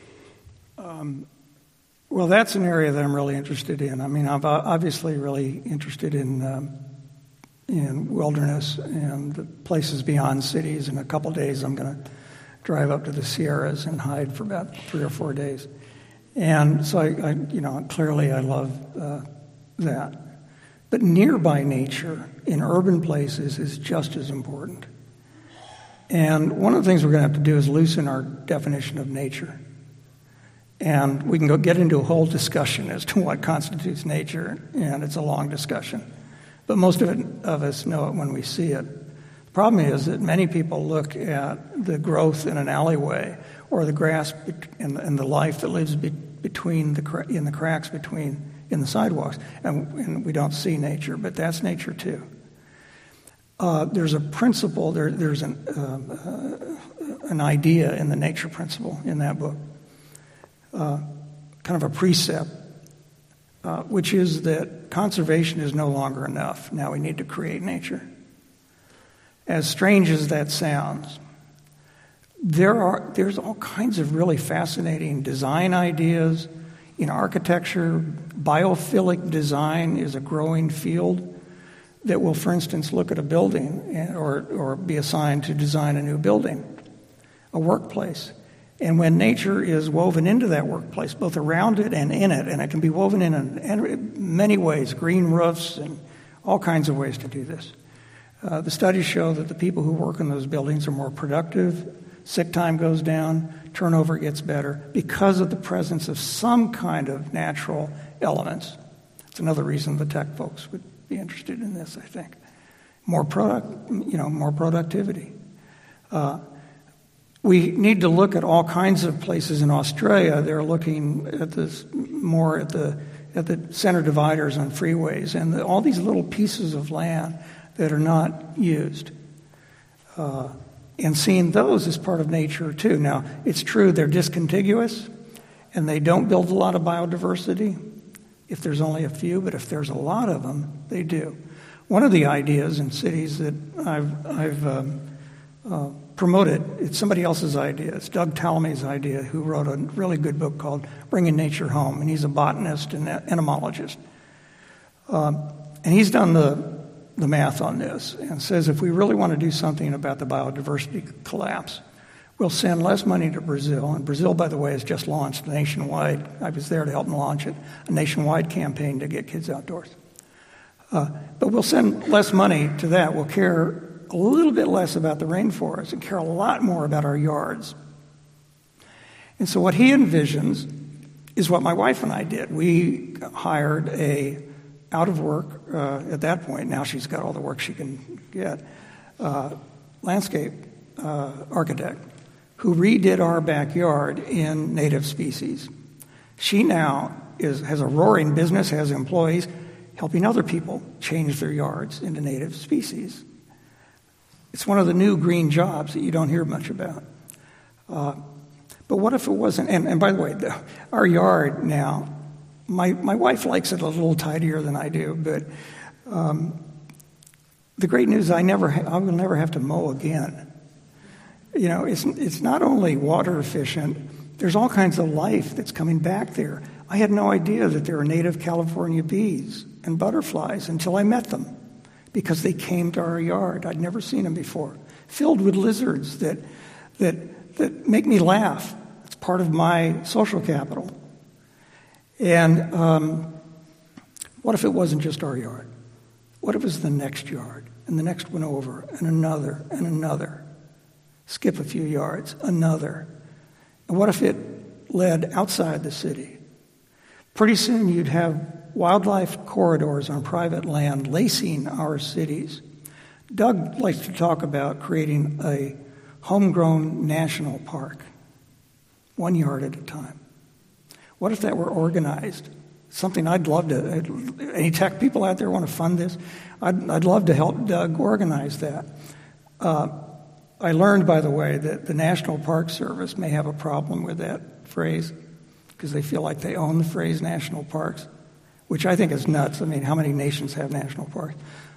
[SPEAKER 3] Um, well, that's an area that I'm really interested in. I mean, I'm obviously really interested in um, in wilderness and the places beyond cities. In a couple days, I'm going to drive up to the Sierras and hide for about three or four days. And so, I, I you know, clearly I love uh, that. But nearby nature in urban places is just as important. And one of the things we're going to have to do is loosen our definition of nature. And we can go get into a whole discussion as to what constitutes nature, and it's a long discussion. But most of it of us know it when we see it. The problem is that many people look at the growth in an alleyway or the grass and the, and the life that lives be, between the in the cracks between in the sidewalks, and, and we don't see nature. But that's nature too. Uh, there's a principle. There, there's an uh, uh, an idea in the nature principle in that book, uh, kind of a precept. Uh, which is that conservation is no longer enough. Now we need to create nature. As strange as that sounds, there are there's all kinds of really fascinating design ideas in architecture. Biophilic design is a growing field that will, for instance, look at a building and, or or be assigned to design a new building, a workplace. And when nature is woven into that workplace, both around it and in it, and it can be woven in, in many ways, green roofs and all kinds of ways to do this. Uh, the studies show that the people who work in those buildings are more productive, sick time goes down, turnover gets better because of the presence of some kind of natural elements. It's another reason the tech folks would be interested in this, I think. More product, you know, more productivity. Uh, We need to look at all kinds of places in Australia. They're looking at this more at the at the center dividers on freeways and the, all these little pieces of land that are not used, uh, and seeing those as part of nature too. Now, it's true they're discontiguous and they don't build a lot of biodiversity if there's only a few, but if there's a lot of them, they do. One of the ideas in cities that I've I've um, uh, promoted, it's somebody else's idea. It's Doug Tallamy's idea, who wrote a really good book called Bringing Nature Home, and he's a botanist and entomologist. Um, and he's done the, the math on this and says if we really want to do something about the biodiversity collapse, we'll send less money to Brazil. And Brazil, by the way, has just launched nationwide, I was there to help them launch it, a nationwide campaign to get kids outdoors. Uh, but we'll send less money to that. We'll care a little bit less about the rainforest and care a lot more about our yards. And so what he envisions is what my wife and I did. We hired a out of work uh, at that point, now she's got all the work she can get, uh, landscape uh, architect who redid our backyard in native species. She now is has a roaring business, has employees, helping other people change their yards into native species. It's one of the new green jobs that you don't hear much about. Uh, but what if it wasn't, and, and by the way, the, our yard now, my, my wife likes it a little tidier than I do, but um, the great news is I never ha- I will never have to mow again. You know, it's it's not only water efficient, there's all kinds of life that's coming back there. I had no idea that there were native California bees and butterflies until I met them, because they came to our yard. I'd never seen them before, filled with lizards that that that make me laugh. It's part of my social capital. And um, what if it wasn't just our yard? What if it was the next yard, and the next one over, and another, and another? Skip a few yards, another. And what if it led outside the city? Pretty soon you'd have wildlife corridors on private land lacing our cities. Doug likes to talk about creating a homegrown national park, one yard at a time. What if that were organized? Something I'd love to, any tech people out there want to fund this? I'd, I'd love to help Doug organize that. Uh, I learned, by the way, that the National Park Service may have a problem with that phrase because they feel like they own the phrase national parks, which I think is nuts. I mean, how many nations have national parks?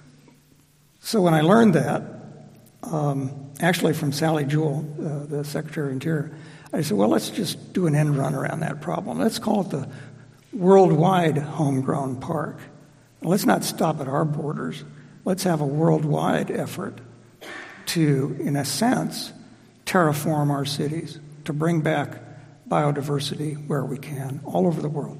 [SPEAKER 3] So when I learned that, um, actually from Sally Jewell, uh, the Secretary of Interior, I said, well, let's just do an end run around that problem. Let's call it the worldwide homegrown park. Let's not stop at our borders. Let's have a worldwide effort to, in a sense, terraform our cities, to bring back biodiversity where we can, all over the world.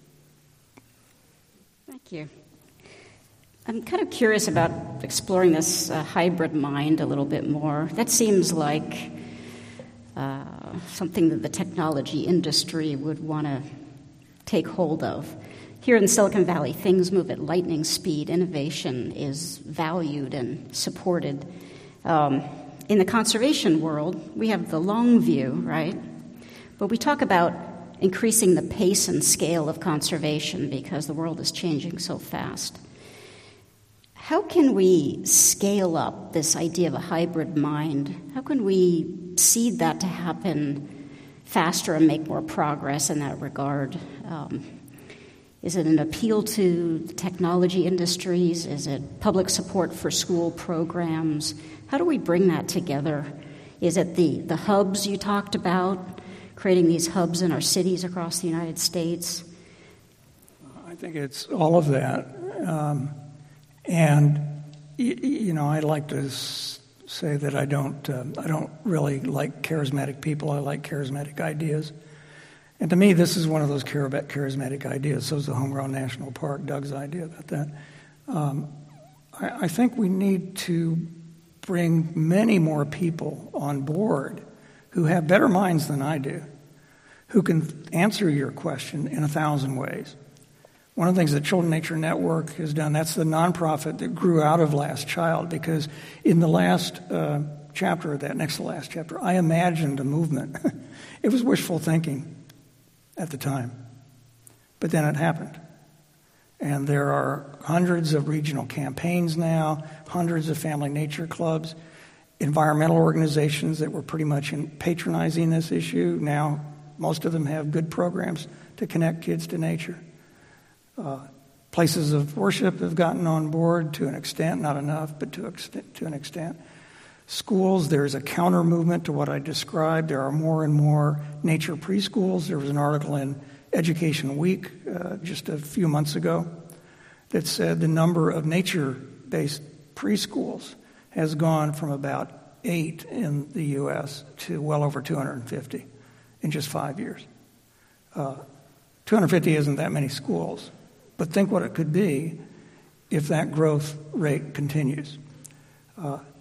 [SPEAKER 4] Thank you. I'm kind of curious about exploring this uh, hybrid mind a little bit more. That seems like uh, something that the technology industry would want to take hold of. Here in Silicon Valley, things move at lightning speed. Innovation is valued and supported. Um, in the conservation world, we have the long view, right? But we talk about increasing the pace and scale of conservation because the world is changing so fast. How can we scale up this idea of a hybrid mind? How can we seed that to happen faster and make more progress in that regard? Um, is it an appeal to the technology industries? Is it public support for school programs? How do we bring that together? Is it the, the hubs you talked about, creating these hubs in our cities across the United States?
[SPEAKER 3] I think it's all of that. Um, and, y- you know, I like to s- say that I don't, uh, I don't really like charismatic people. I like charismatic ideas. And to me, this is one of those charismatic ideas. So is the Homegrown National Park, Doug's idea about that. Um, I, I think we need to bring many more people on board who have better minds than I do, who can answer your question in a thousand ways. One of the things that Children Nature Network has done, that's the nonprofit that grew out of Last Child, because in the last uh, chapter of that, next to the last chapter, I imagined a movement. It was wishful thinking at the time, but then it happened. And there are hundreds of regional campaigns now, hundreds of family nature clubs, environmental organizations that were pretty much in patronizing this issue. Now, most of them have good programs to connect kids to nature. Uh, places of worship have gotten on board to an extent, not enough, but to, extent, to an extent. Schools, there's a counter movement to what I described. There are more and more nature preschools. There was an article in Education Week uh, just a few months ago that said the number of nature-based preschools has gone from about eight in the U S to well over two hundred fifty in just five years. Uh, two hundred fifty isn't that many schools, but think what it could be if that growth rate continues. Uh,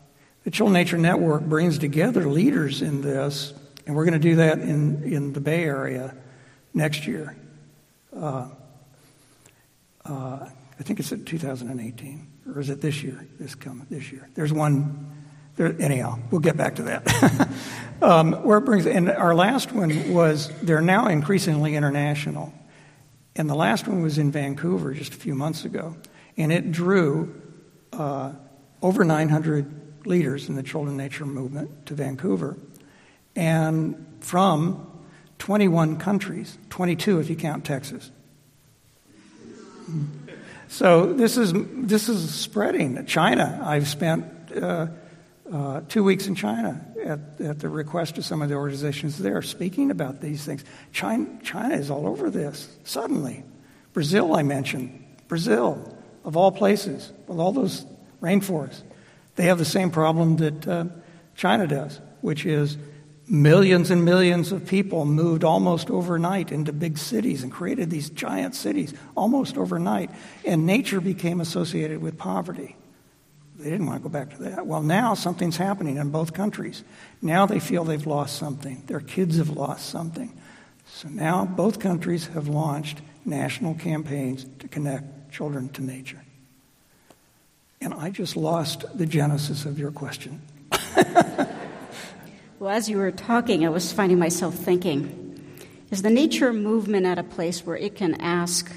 [SPEAKER 3] The Children Nature Network brings together leaders in this, and we're going to do that in, in the Bay Area next year. Uh, uh, I think it's in two thousand eighteen, or is it this year? This come this year. There's one. There, anyhow, we'll get back to that. um, where it brings, and our last one was, they're now increasingly international. And the last one was in Vancouver just a few months ago. And it drew uh, over nine hundred leaders in the Children Nature movement to Vancouver. And from twenty-one countries, twenty-two if you count Texas. So this is this is spreading. China, I've spent uh, uh, two weeks in China at, at the request of some of the organizations there, speaking about these things. China, China is all over this, suddenly. Brazil, I mentioned. Brazil, of all places, with all those rainforests. They have the same problem that uh, China does, which is millions and millions of people moved almost overnight into big cities and created these giant cities almost overnight. And nature became associated with poverty. They didn't want to go back to that. Well, now something's happening in both countries. Now they feel they've lost something. Their kids have lost something. So now both countries have launched national campaigns to connect children to nature. And I just lost the genesis of your question.
[SPEAKER 4] Well, as you were talking, I was finding myself thinking, is the nature movement at a place where it can ask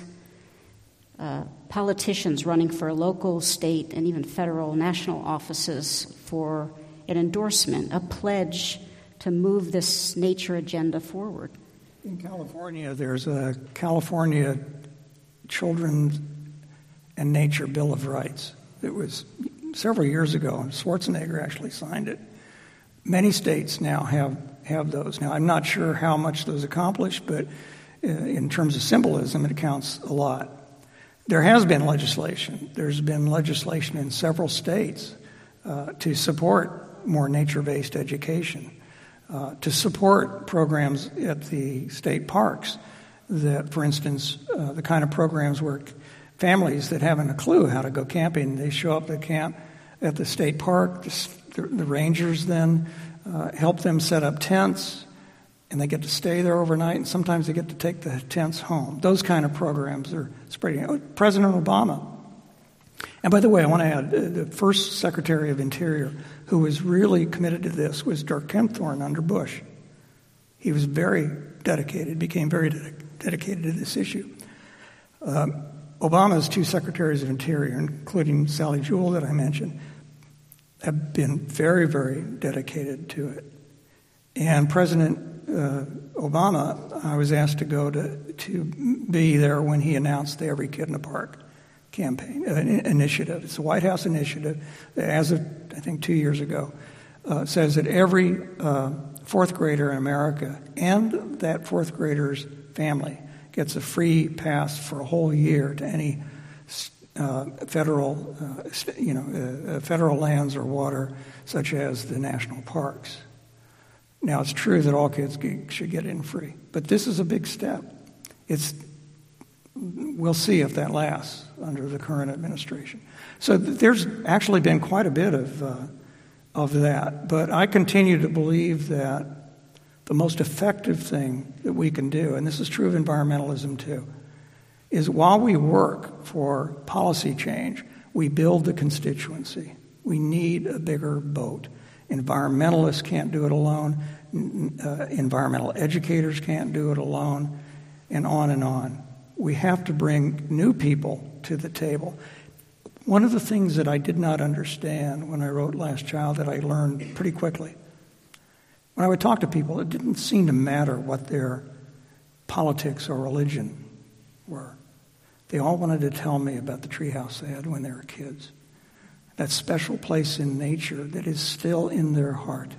[SPEAKER 4] uh, politicians running for local, state, and even federal, national offices for an endorsement, a pledge to move this nature agenda forward?
[SPEAKER 3] In California, there's a California Children and Nature Bill of Rights. It was several years ago, and Schwarzenegger actually signed it. Many states now have, have those. Now, I'm not sure how much those accomplish, but uh, in terms of symbolism, it counts a lot. There has been legislation. There's been legislation in several states uh, to support more nature-based education, uh, to support programs at the state parks that, for instance, uh, the kind of programs where families that haven't a clue how to go camping, they show up at camp at the state park. The, the rangers then uh, help them set up tents, and they get to stay there overnight, and sometimes they get to take the tents home. Those kind of programs are spreading. Oh, President Obama. And by the way, I want to add, uh, the first Secretary of Interior who was really committed to this was Dirk Kempthorne under Bush. He was very dedicated, became very de- dedicated to this issue. Um, Obama's two Secretaries of Interior, including Sally Jewell that I mentioned, have been very, very dedicated to it. And President uh, Obama, I was asked to go to, to be there when he announced the Every Kid in the Park campaign, uh, initiative. It's a White House initiative that, as of, I think, two years ago, uh, says that every uh, fourth grader in America and that fourth grader's family gets a free pass for a whole year to any uh, federal, uh, you know, uh, federal lands or water, such as the national parks. Now, it's true that all kids should get in free, but this is a big step. It's we'll see if that lasts under the current administration. So th- there's actually been quite a bit of uh, of that, but I continue to believe that the most effective thing that we can do, and this is true of environmentalism too, is while we work for policy change, we build the constituency. We need a bigger boat. Environmentalists can't do it alone. Uh, environmental educators can't do it alone, and on and on. We have to bring new people to the table. One of the things that I did not understand when I wrote Last Child that I learned pretty quickly, when I would talk to people, it didn't seem to matter what their politics or religion were. They all wanted to tell me about the treehouse they had when they were kids. That special place in nature that is still in their heart.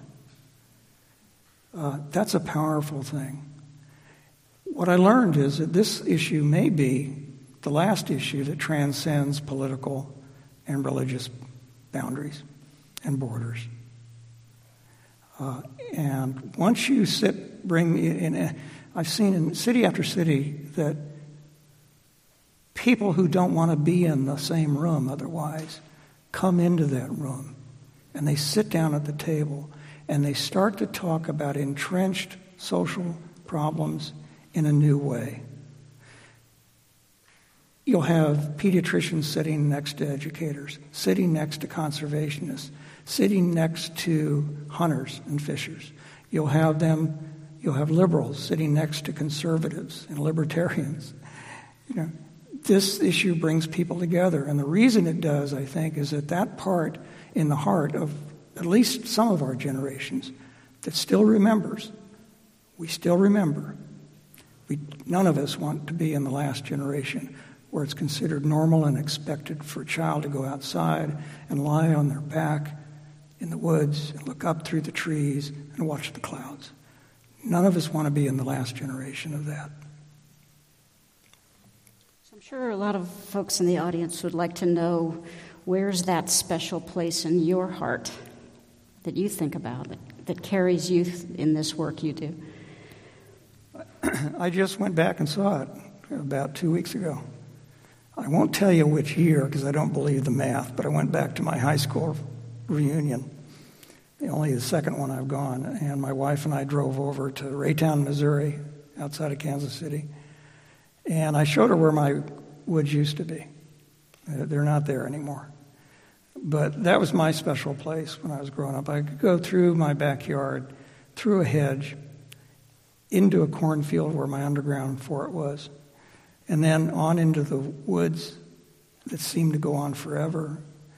[SPEAKER 3] Uh, that's a powerful thing. What I learned is that this issue may be the last issue that transcends political and religious boundaries and borders. Uh, and once you sit, bring in, in, I've seen in city after city that people who don't want to be in the same room otherwise come into that room and they sit down at the table and they start to talk about entrenched social problems in a new way. You'll have pediatricians sitting next to educators, sitting next to conservationists, sitting next to hunters and fishers. You'll have them, you'll have liberals sitting next to conservatives and libertarians. You know, this issue brings people together, and the reason it does, I think, is that that part in the heart of at least some of our generations that still remembers, we still remember. We, none of us want to be in the last generation where it's considered normal and expected for a child to go outside and lie on their back in the woods and look up through the trees and watch the clouds. None of us want to be in the last generation of that.
[SPEAKER 4] So I'm sure a lot of folks in the audience would like to know, where's that special place in your heart that you think about, that, that carries you in this work you do?
[SPEAKER 3] I just went back and saw it about two weeks ago. I won't tell you which year because I don't believe the math, but I went back to my high school reunion, only the second one I've gone, and my wife and I drove over to Raytown, Missouri, outside of Kansas City, and I showed her where my woods used to be. They're not there anymore. But that was my special place when I was growing up. I could go through my backyard, through a hedge, into a cornfield where my underground fort was, and then on into the woods that seemed to go on forever.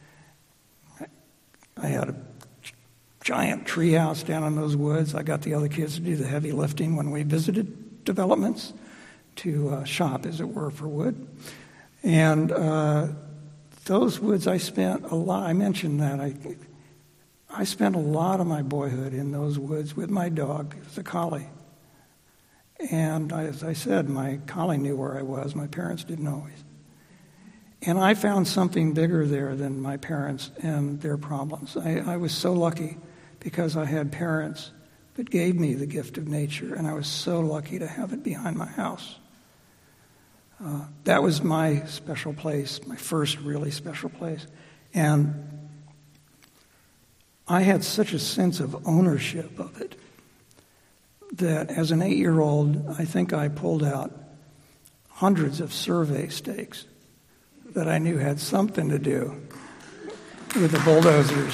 [SPEAKER 3] I had a giant tree house down in those woods. I got the other kids to do the heavy lifting when we visited developments, to uh, shop, as it were, for wood. And uh, those woods, I spent a lot, I mentioned that, I I spent a lot of my boyhood in those woods with my dog. It was a collie. And I, as I said, my collie knew where I was. My parents didn't always. And I found something bigger there than my parents and their problems. I, I was so lucky because I had parents that gave me the gift of nature, and I was so lucky to have it behind my house. Uh, that was my special place, my first really special place. And I had such a sense of ownership of it that as an eight-year-old, I think I pulled out hundreds of survey stakes that I knew had something to do with the bulldozers.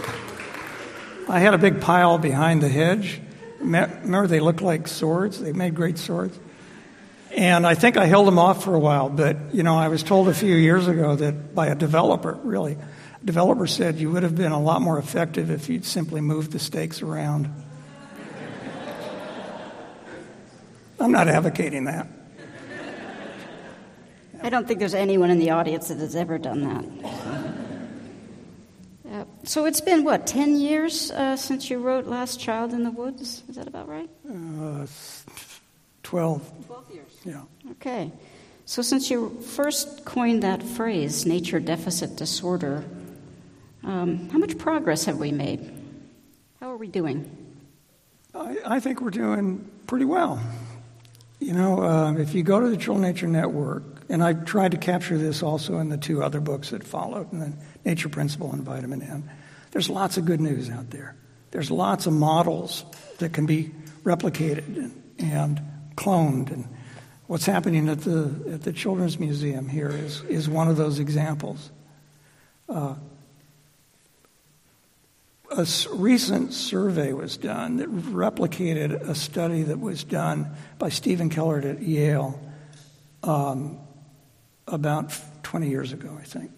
[SPEAKER 3] I had a big pile behind the hedge. Remember, they looked like swords? They made great swords. And I think I held them off for a while, but, you know, I was told a few years ago that by a developer, really, a developer said you would have been a lot more effective if you'd simply moved the stakes around. I'm not advocating that.
[SPEAKER 4] I don't think there's anyone in the audience that has ever done that. Uh, so it's been, what, ten years uh, since you wrote Last Child in the Woods? Is that about right?
[SPEAKER 3] Uh, twelve.
[SPEAKER 4] Twelve years.
[SPEAKER 3] Yeah.
[SPEAKER 4] Okay. So since you first coined that phrase, nature deficit disorder, um, how much progress have we made? How are we doing?
[SPEAKER 3] I, I think we're doing pretty well. You know, uh, if you go to the Children Nature Network, and I tried to capture this also in the two other books that followed, and then Nature Principle and Vitamin N, there's lots of good news out there. There's lots of models that can be replicated and, and cloned, and what's happening at the at the Children's Museum here is, is one of those examples. Uh, A recent survey was done that replicated a study that was done by Stephen Kellert at Yale um, about twenty years ago, I think.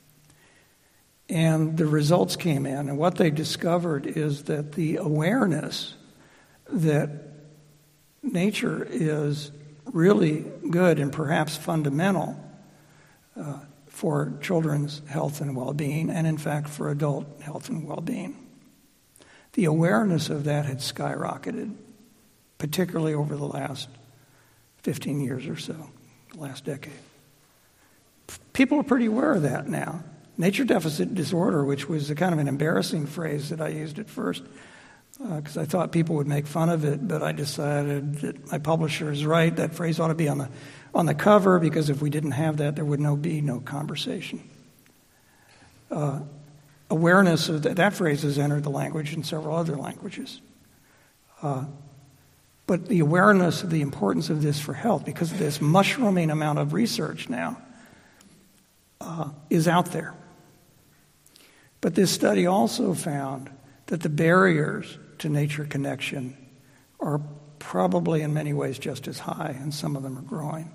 [SPEAKER 3] And the results came in, and what they discovered is that the awareness that nature is really good and perhaps fundamental uh, for children's health and well-being, and in fact for adult health and well-being. The awareness of that had skyrocketed, particularly over the last fifteen years or so, the last decade. People are pretty aware of that now. Nature deficit disorder, which was a kind of an embarrassing phrase that I used at first, because uh, I thought people would make fun of it, but I decided that my publisher is right. That phrase ought to be on the on the cover, because if we didn't have that, there would no be no conversation. Uh, awareness of that, that phrase has entered the language in several other languages. Uh, but the awareness of the importance of this for health, because of this mushrooming amount of research now, uh, is out there. But this study also found that the barriers to nature connection are probably in many ways just as high, and some of them are growing.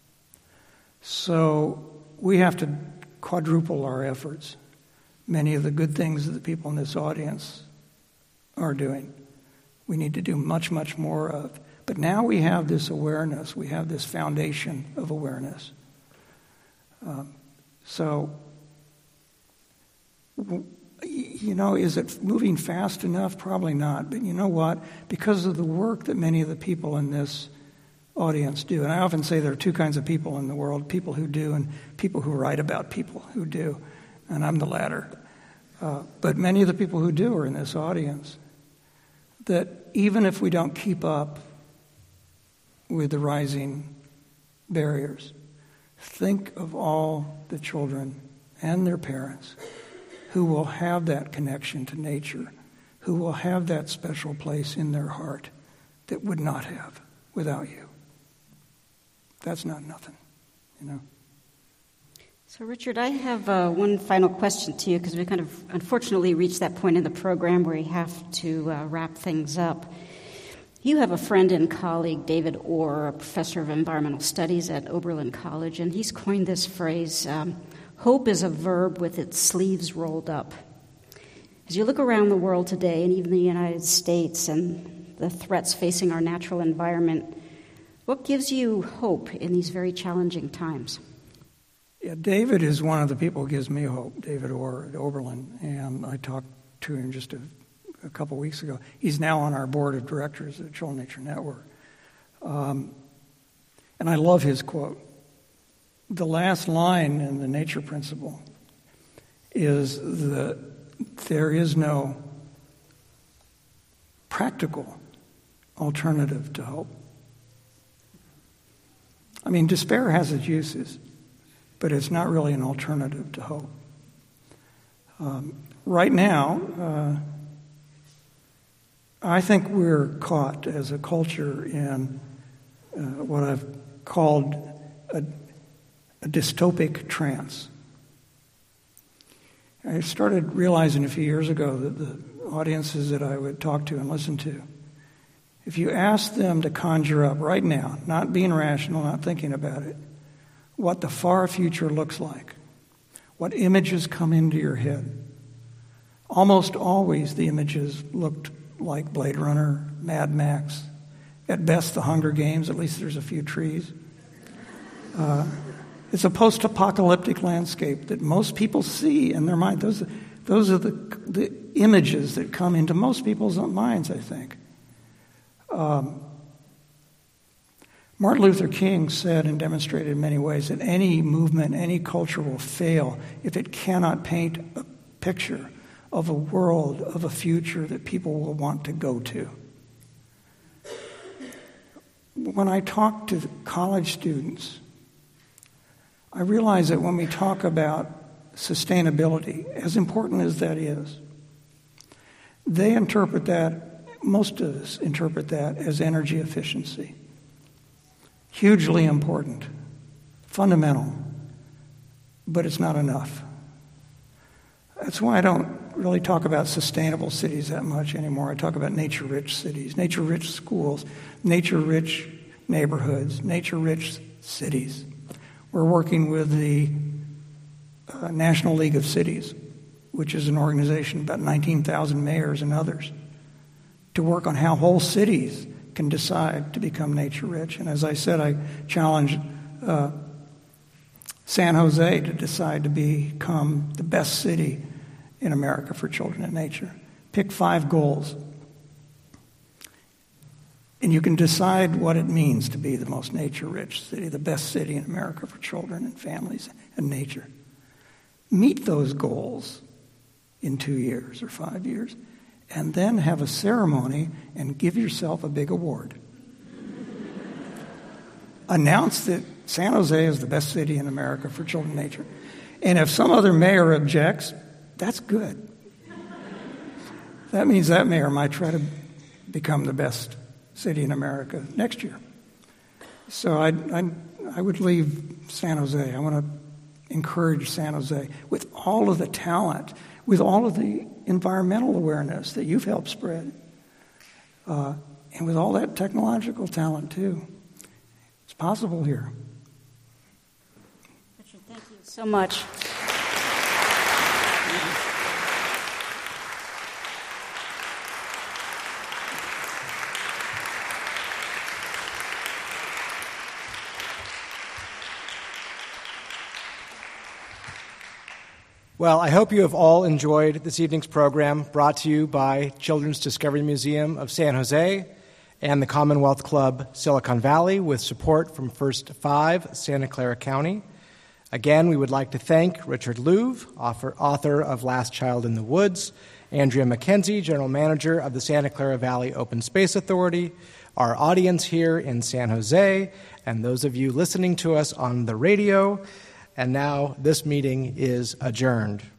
[SPEAKER 3] So we have to quadruple our efforts. Many of the good things that the people in this audience are doing, we need to do much, much more of. But now we have this awareness. We have this foundation of awareness. Um, so, you know, is it moving fast enough? Probably not. But you know what? Because of the work that many of the people in this audience do, and I often say there are two kinds of people in the world, people who do and people who write about people who do, and I'm the latter. Uh, but many of the people who do are in this audience, that even if we don't keep up with the rising barriers, think of all the children and their parents who will have that connection to nature, who will have that special place in their heart that would not have without you. That's not nothing, you know.
[SPEAKER 4] So, Richard, I have uh, one final question to you, because we kind of unfortunately reached that point in the program where we have to uh, wrap things up. You have a friend and colleague, David Orr, a professor of environmental studies at Oberlin College, and he's coined this phrase, um, hope is a verb with its sleeves rolled up. As you look around the world today, and even the United States, and the threats facing our natural environment, what gives you hope in these very challenging times?
[SPEAKER 3] Yeah, David is one of the people who gives me hope, David Orr at Oberlin, and I talked to him just a, a couple weeks ago. He's now on our board of directors at Children Nature Network. Um, and I love his quote. The last line in the Nature Principle is that there is no practical alternative to hope. I mean, despair has its uses, but it's not really an alternative to hope. Um, right now, uh, I think we're caught as a culture in uh, what I've called a, a dystopic trance. I started realizing a few years ago that the audiences that I would talk to and listen to, if you ask them to conjure up right now, not being rational, not thinking about it, what the far future looks like, what images come into your head, almost always the images looked like Blade Runner, Mad Max, at best the Hunger Games, at least there's a few trees. Uh, it's a post-apocalyptic landscape that most people see in their mind. Those, those are the, the images that come into most people's minds, I think. Um, Martin Luther King said and demonstrated in many ways that any movement, any culture will fail if it cannot paint a picture of a world, of a future that people will want to go to. When I talk to college students, I realize that when we talk about sustainability, as important as that is, they interpret that, most of us interpret that as energy efficiency. Hugely important, fundamental, but it's not enough. That's why I don't really talk about sustainable cities that much anymore. I talk about nature-rich cities, nature-rich schools, nature-rich neighborhoods, nature-rich cities. We're working with the uh, National League of Cities, which is an organization of about nineteen thousand mayors and others, to work on how whole cities can decide to become nature-rich. And as I said, I challenged uh, San Jose to decide to become the best city in America for children and nature. Pick five goals. And you can decide what it means to be the most nature-rich city, the best city in America for children and families and nature. Meet those goals in two years or five years, and then have a ceremony and give yourself a big award. Announce that San Jose is the best city in America for children and nature. And if some other mayor objects, that's good. That means that mayor might try to become the best city in America next year. So I, I, I would leave San Jose. I want to encourage San Jose with all of the talent, with all of the environmental awareness that you've helped spread, uh, and with all that technological talent too. It's possible here.
[SPEAKER 4] Richard, thank you so much.
[SPEAKER 2] Well, I hope you have all enjoyed this evening's program brought to you by Children's Discovery Museum of San Jose and the Commonwealth Club Silicon Valley with support from First Five Santa Clara County. Again, we would like to thank Richard Louv, author, author of Last Child in the Woods, Andrea McKenzie, General Manager of the Santa Clara Valley Open Space Authority, our audience here in San Jose, and those of you listening to us on the radio. And now this meeting is adjourned.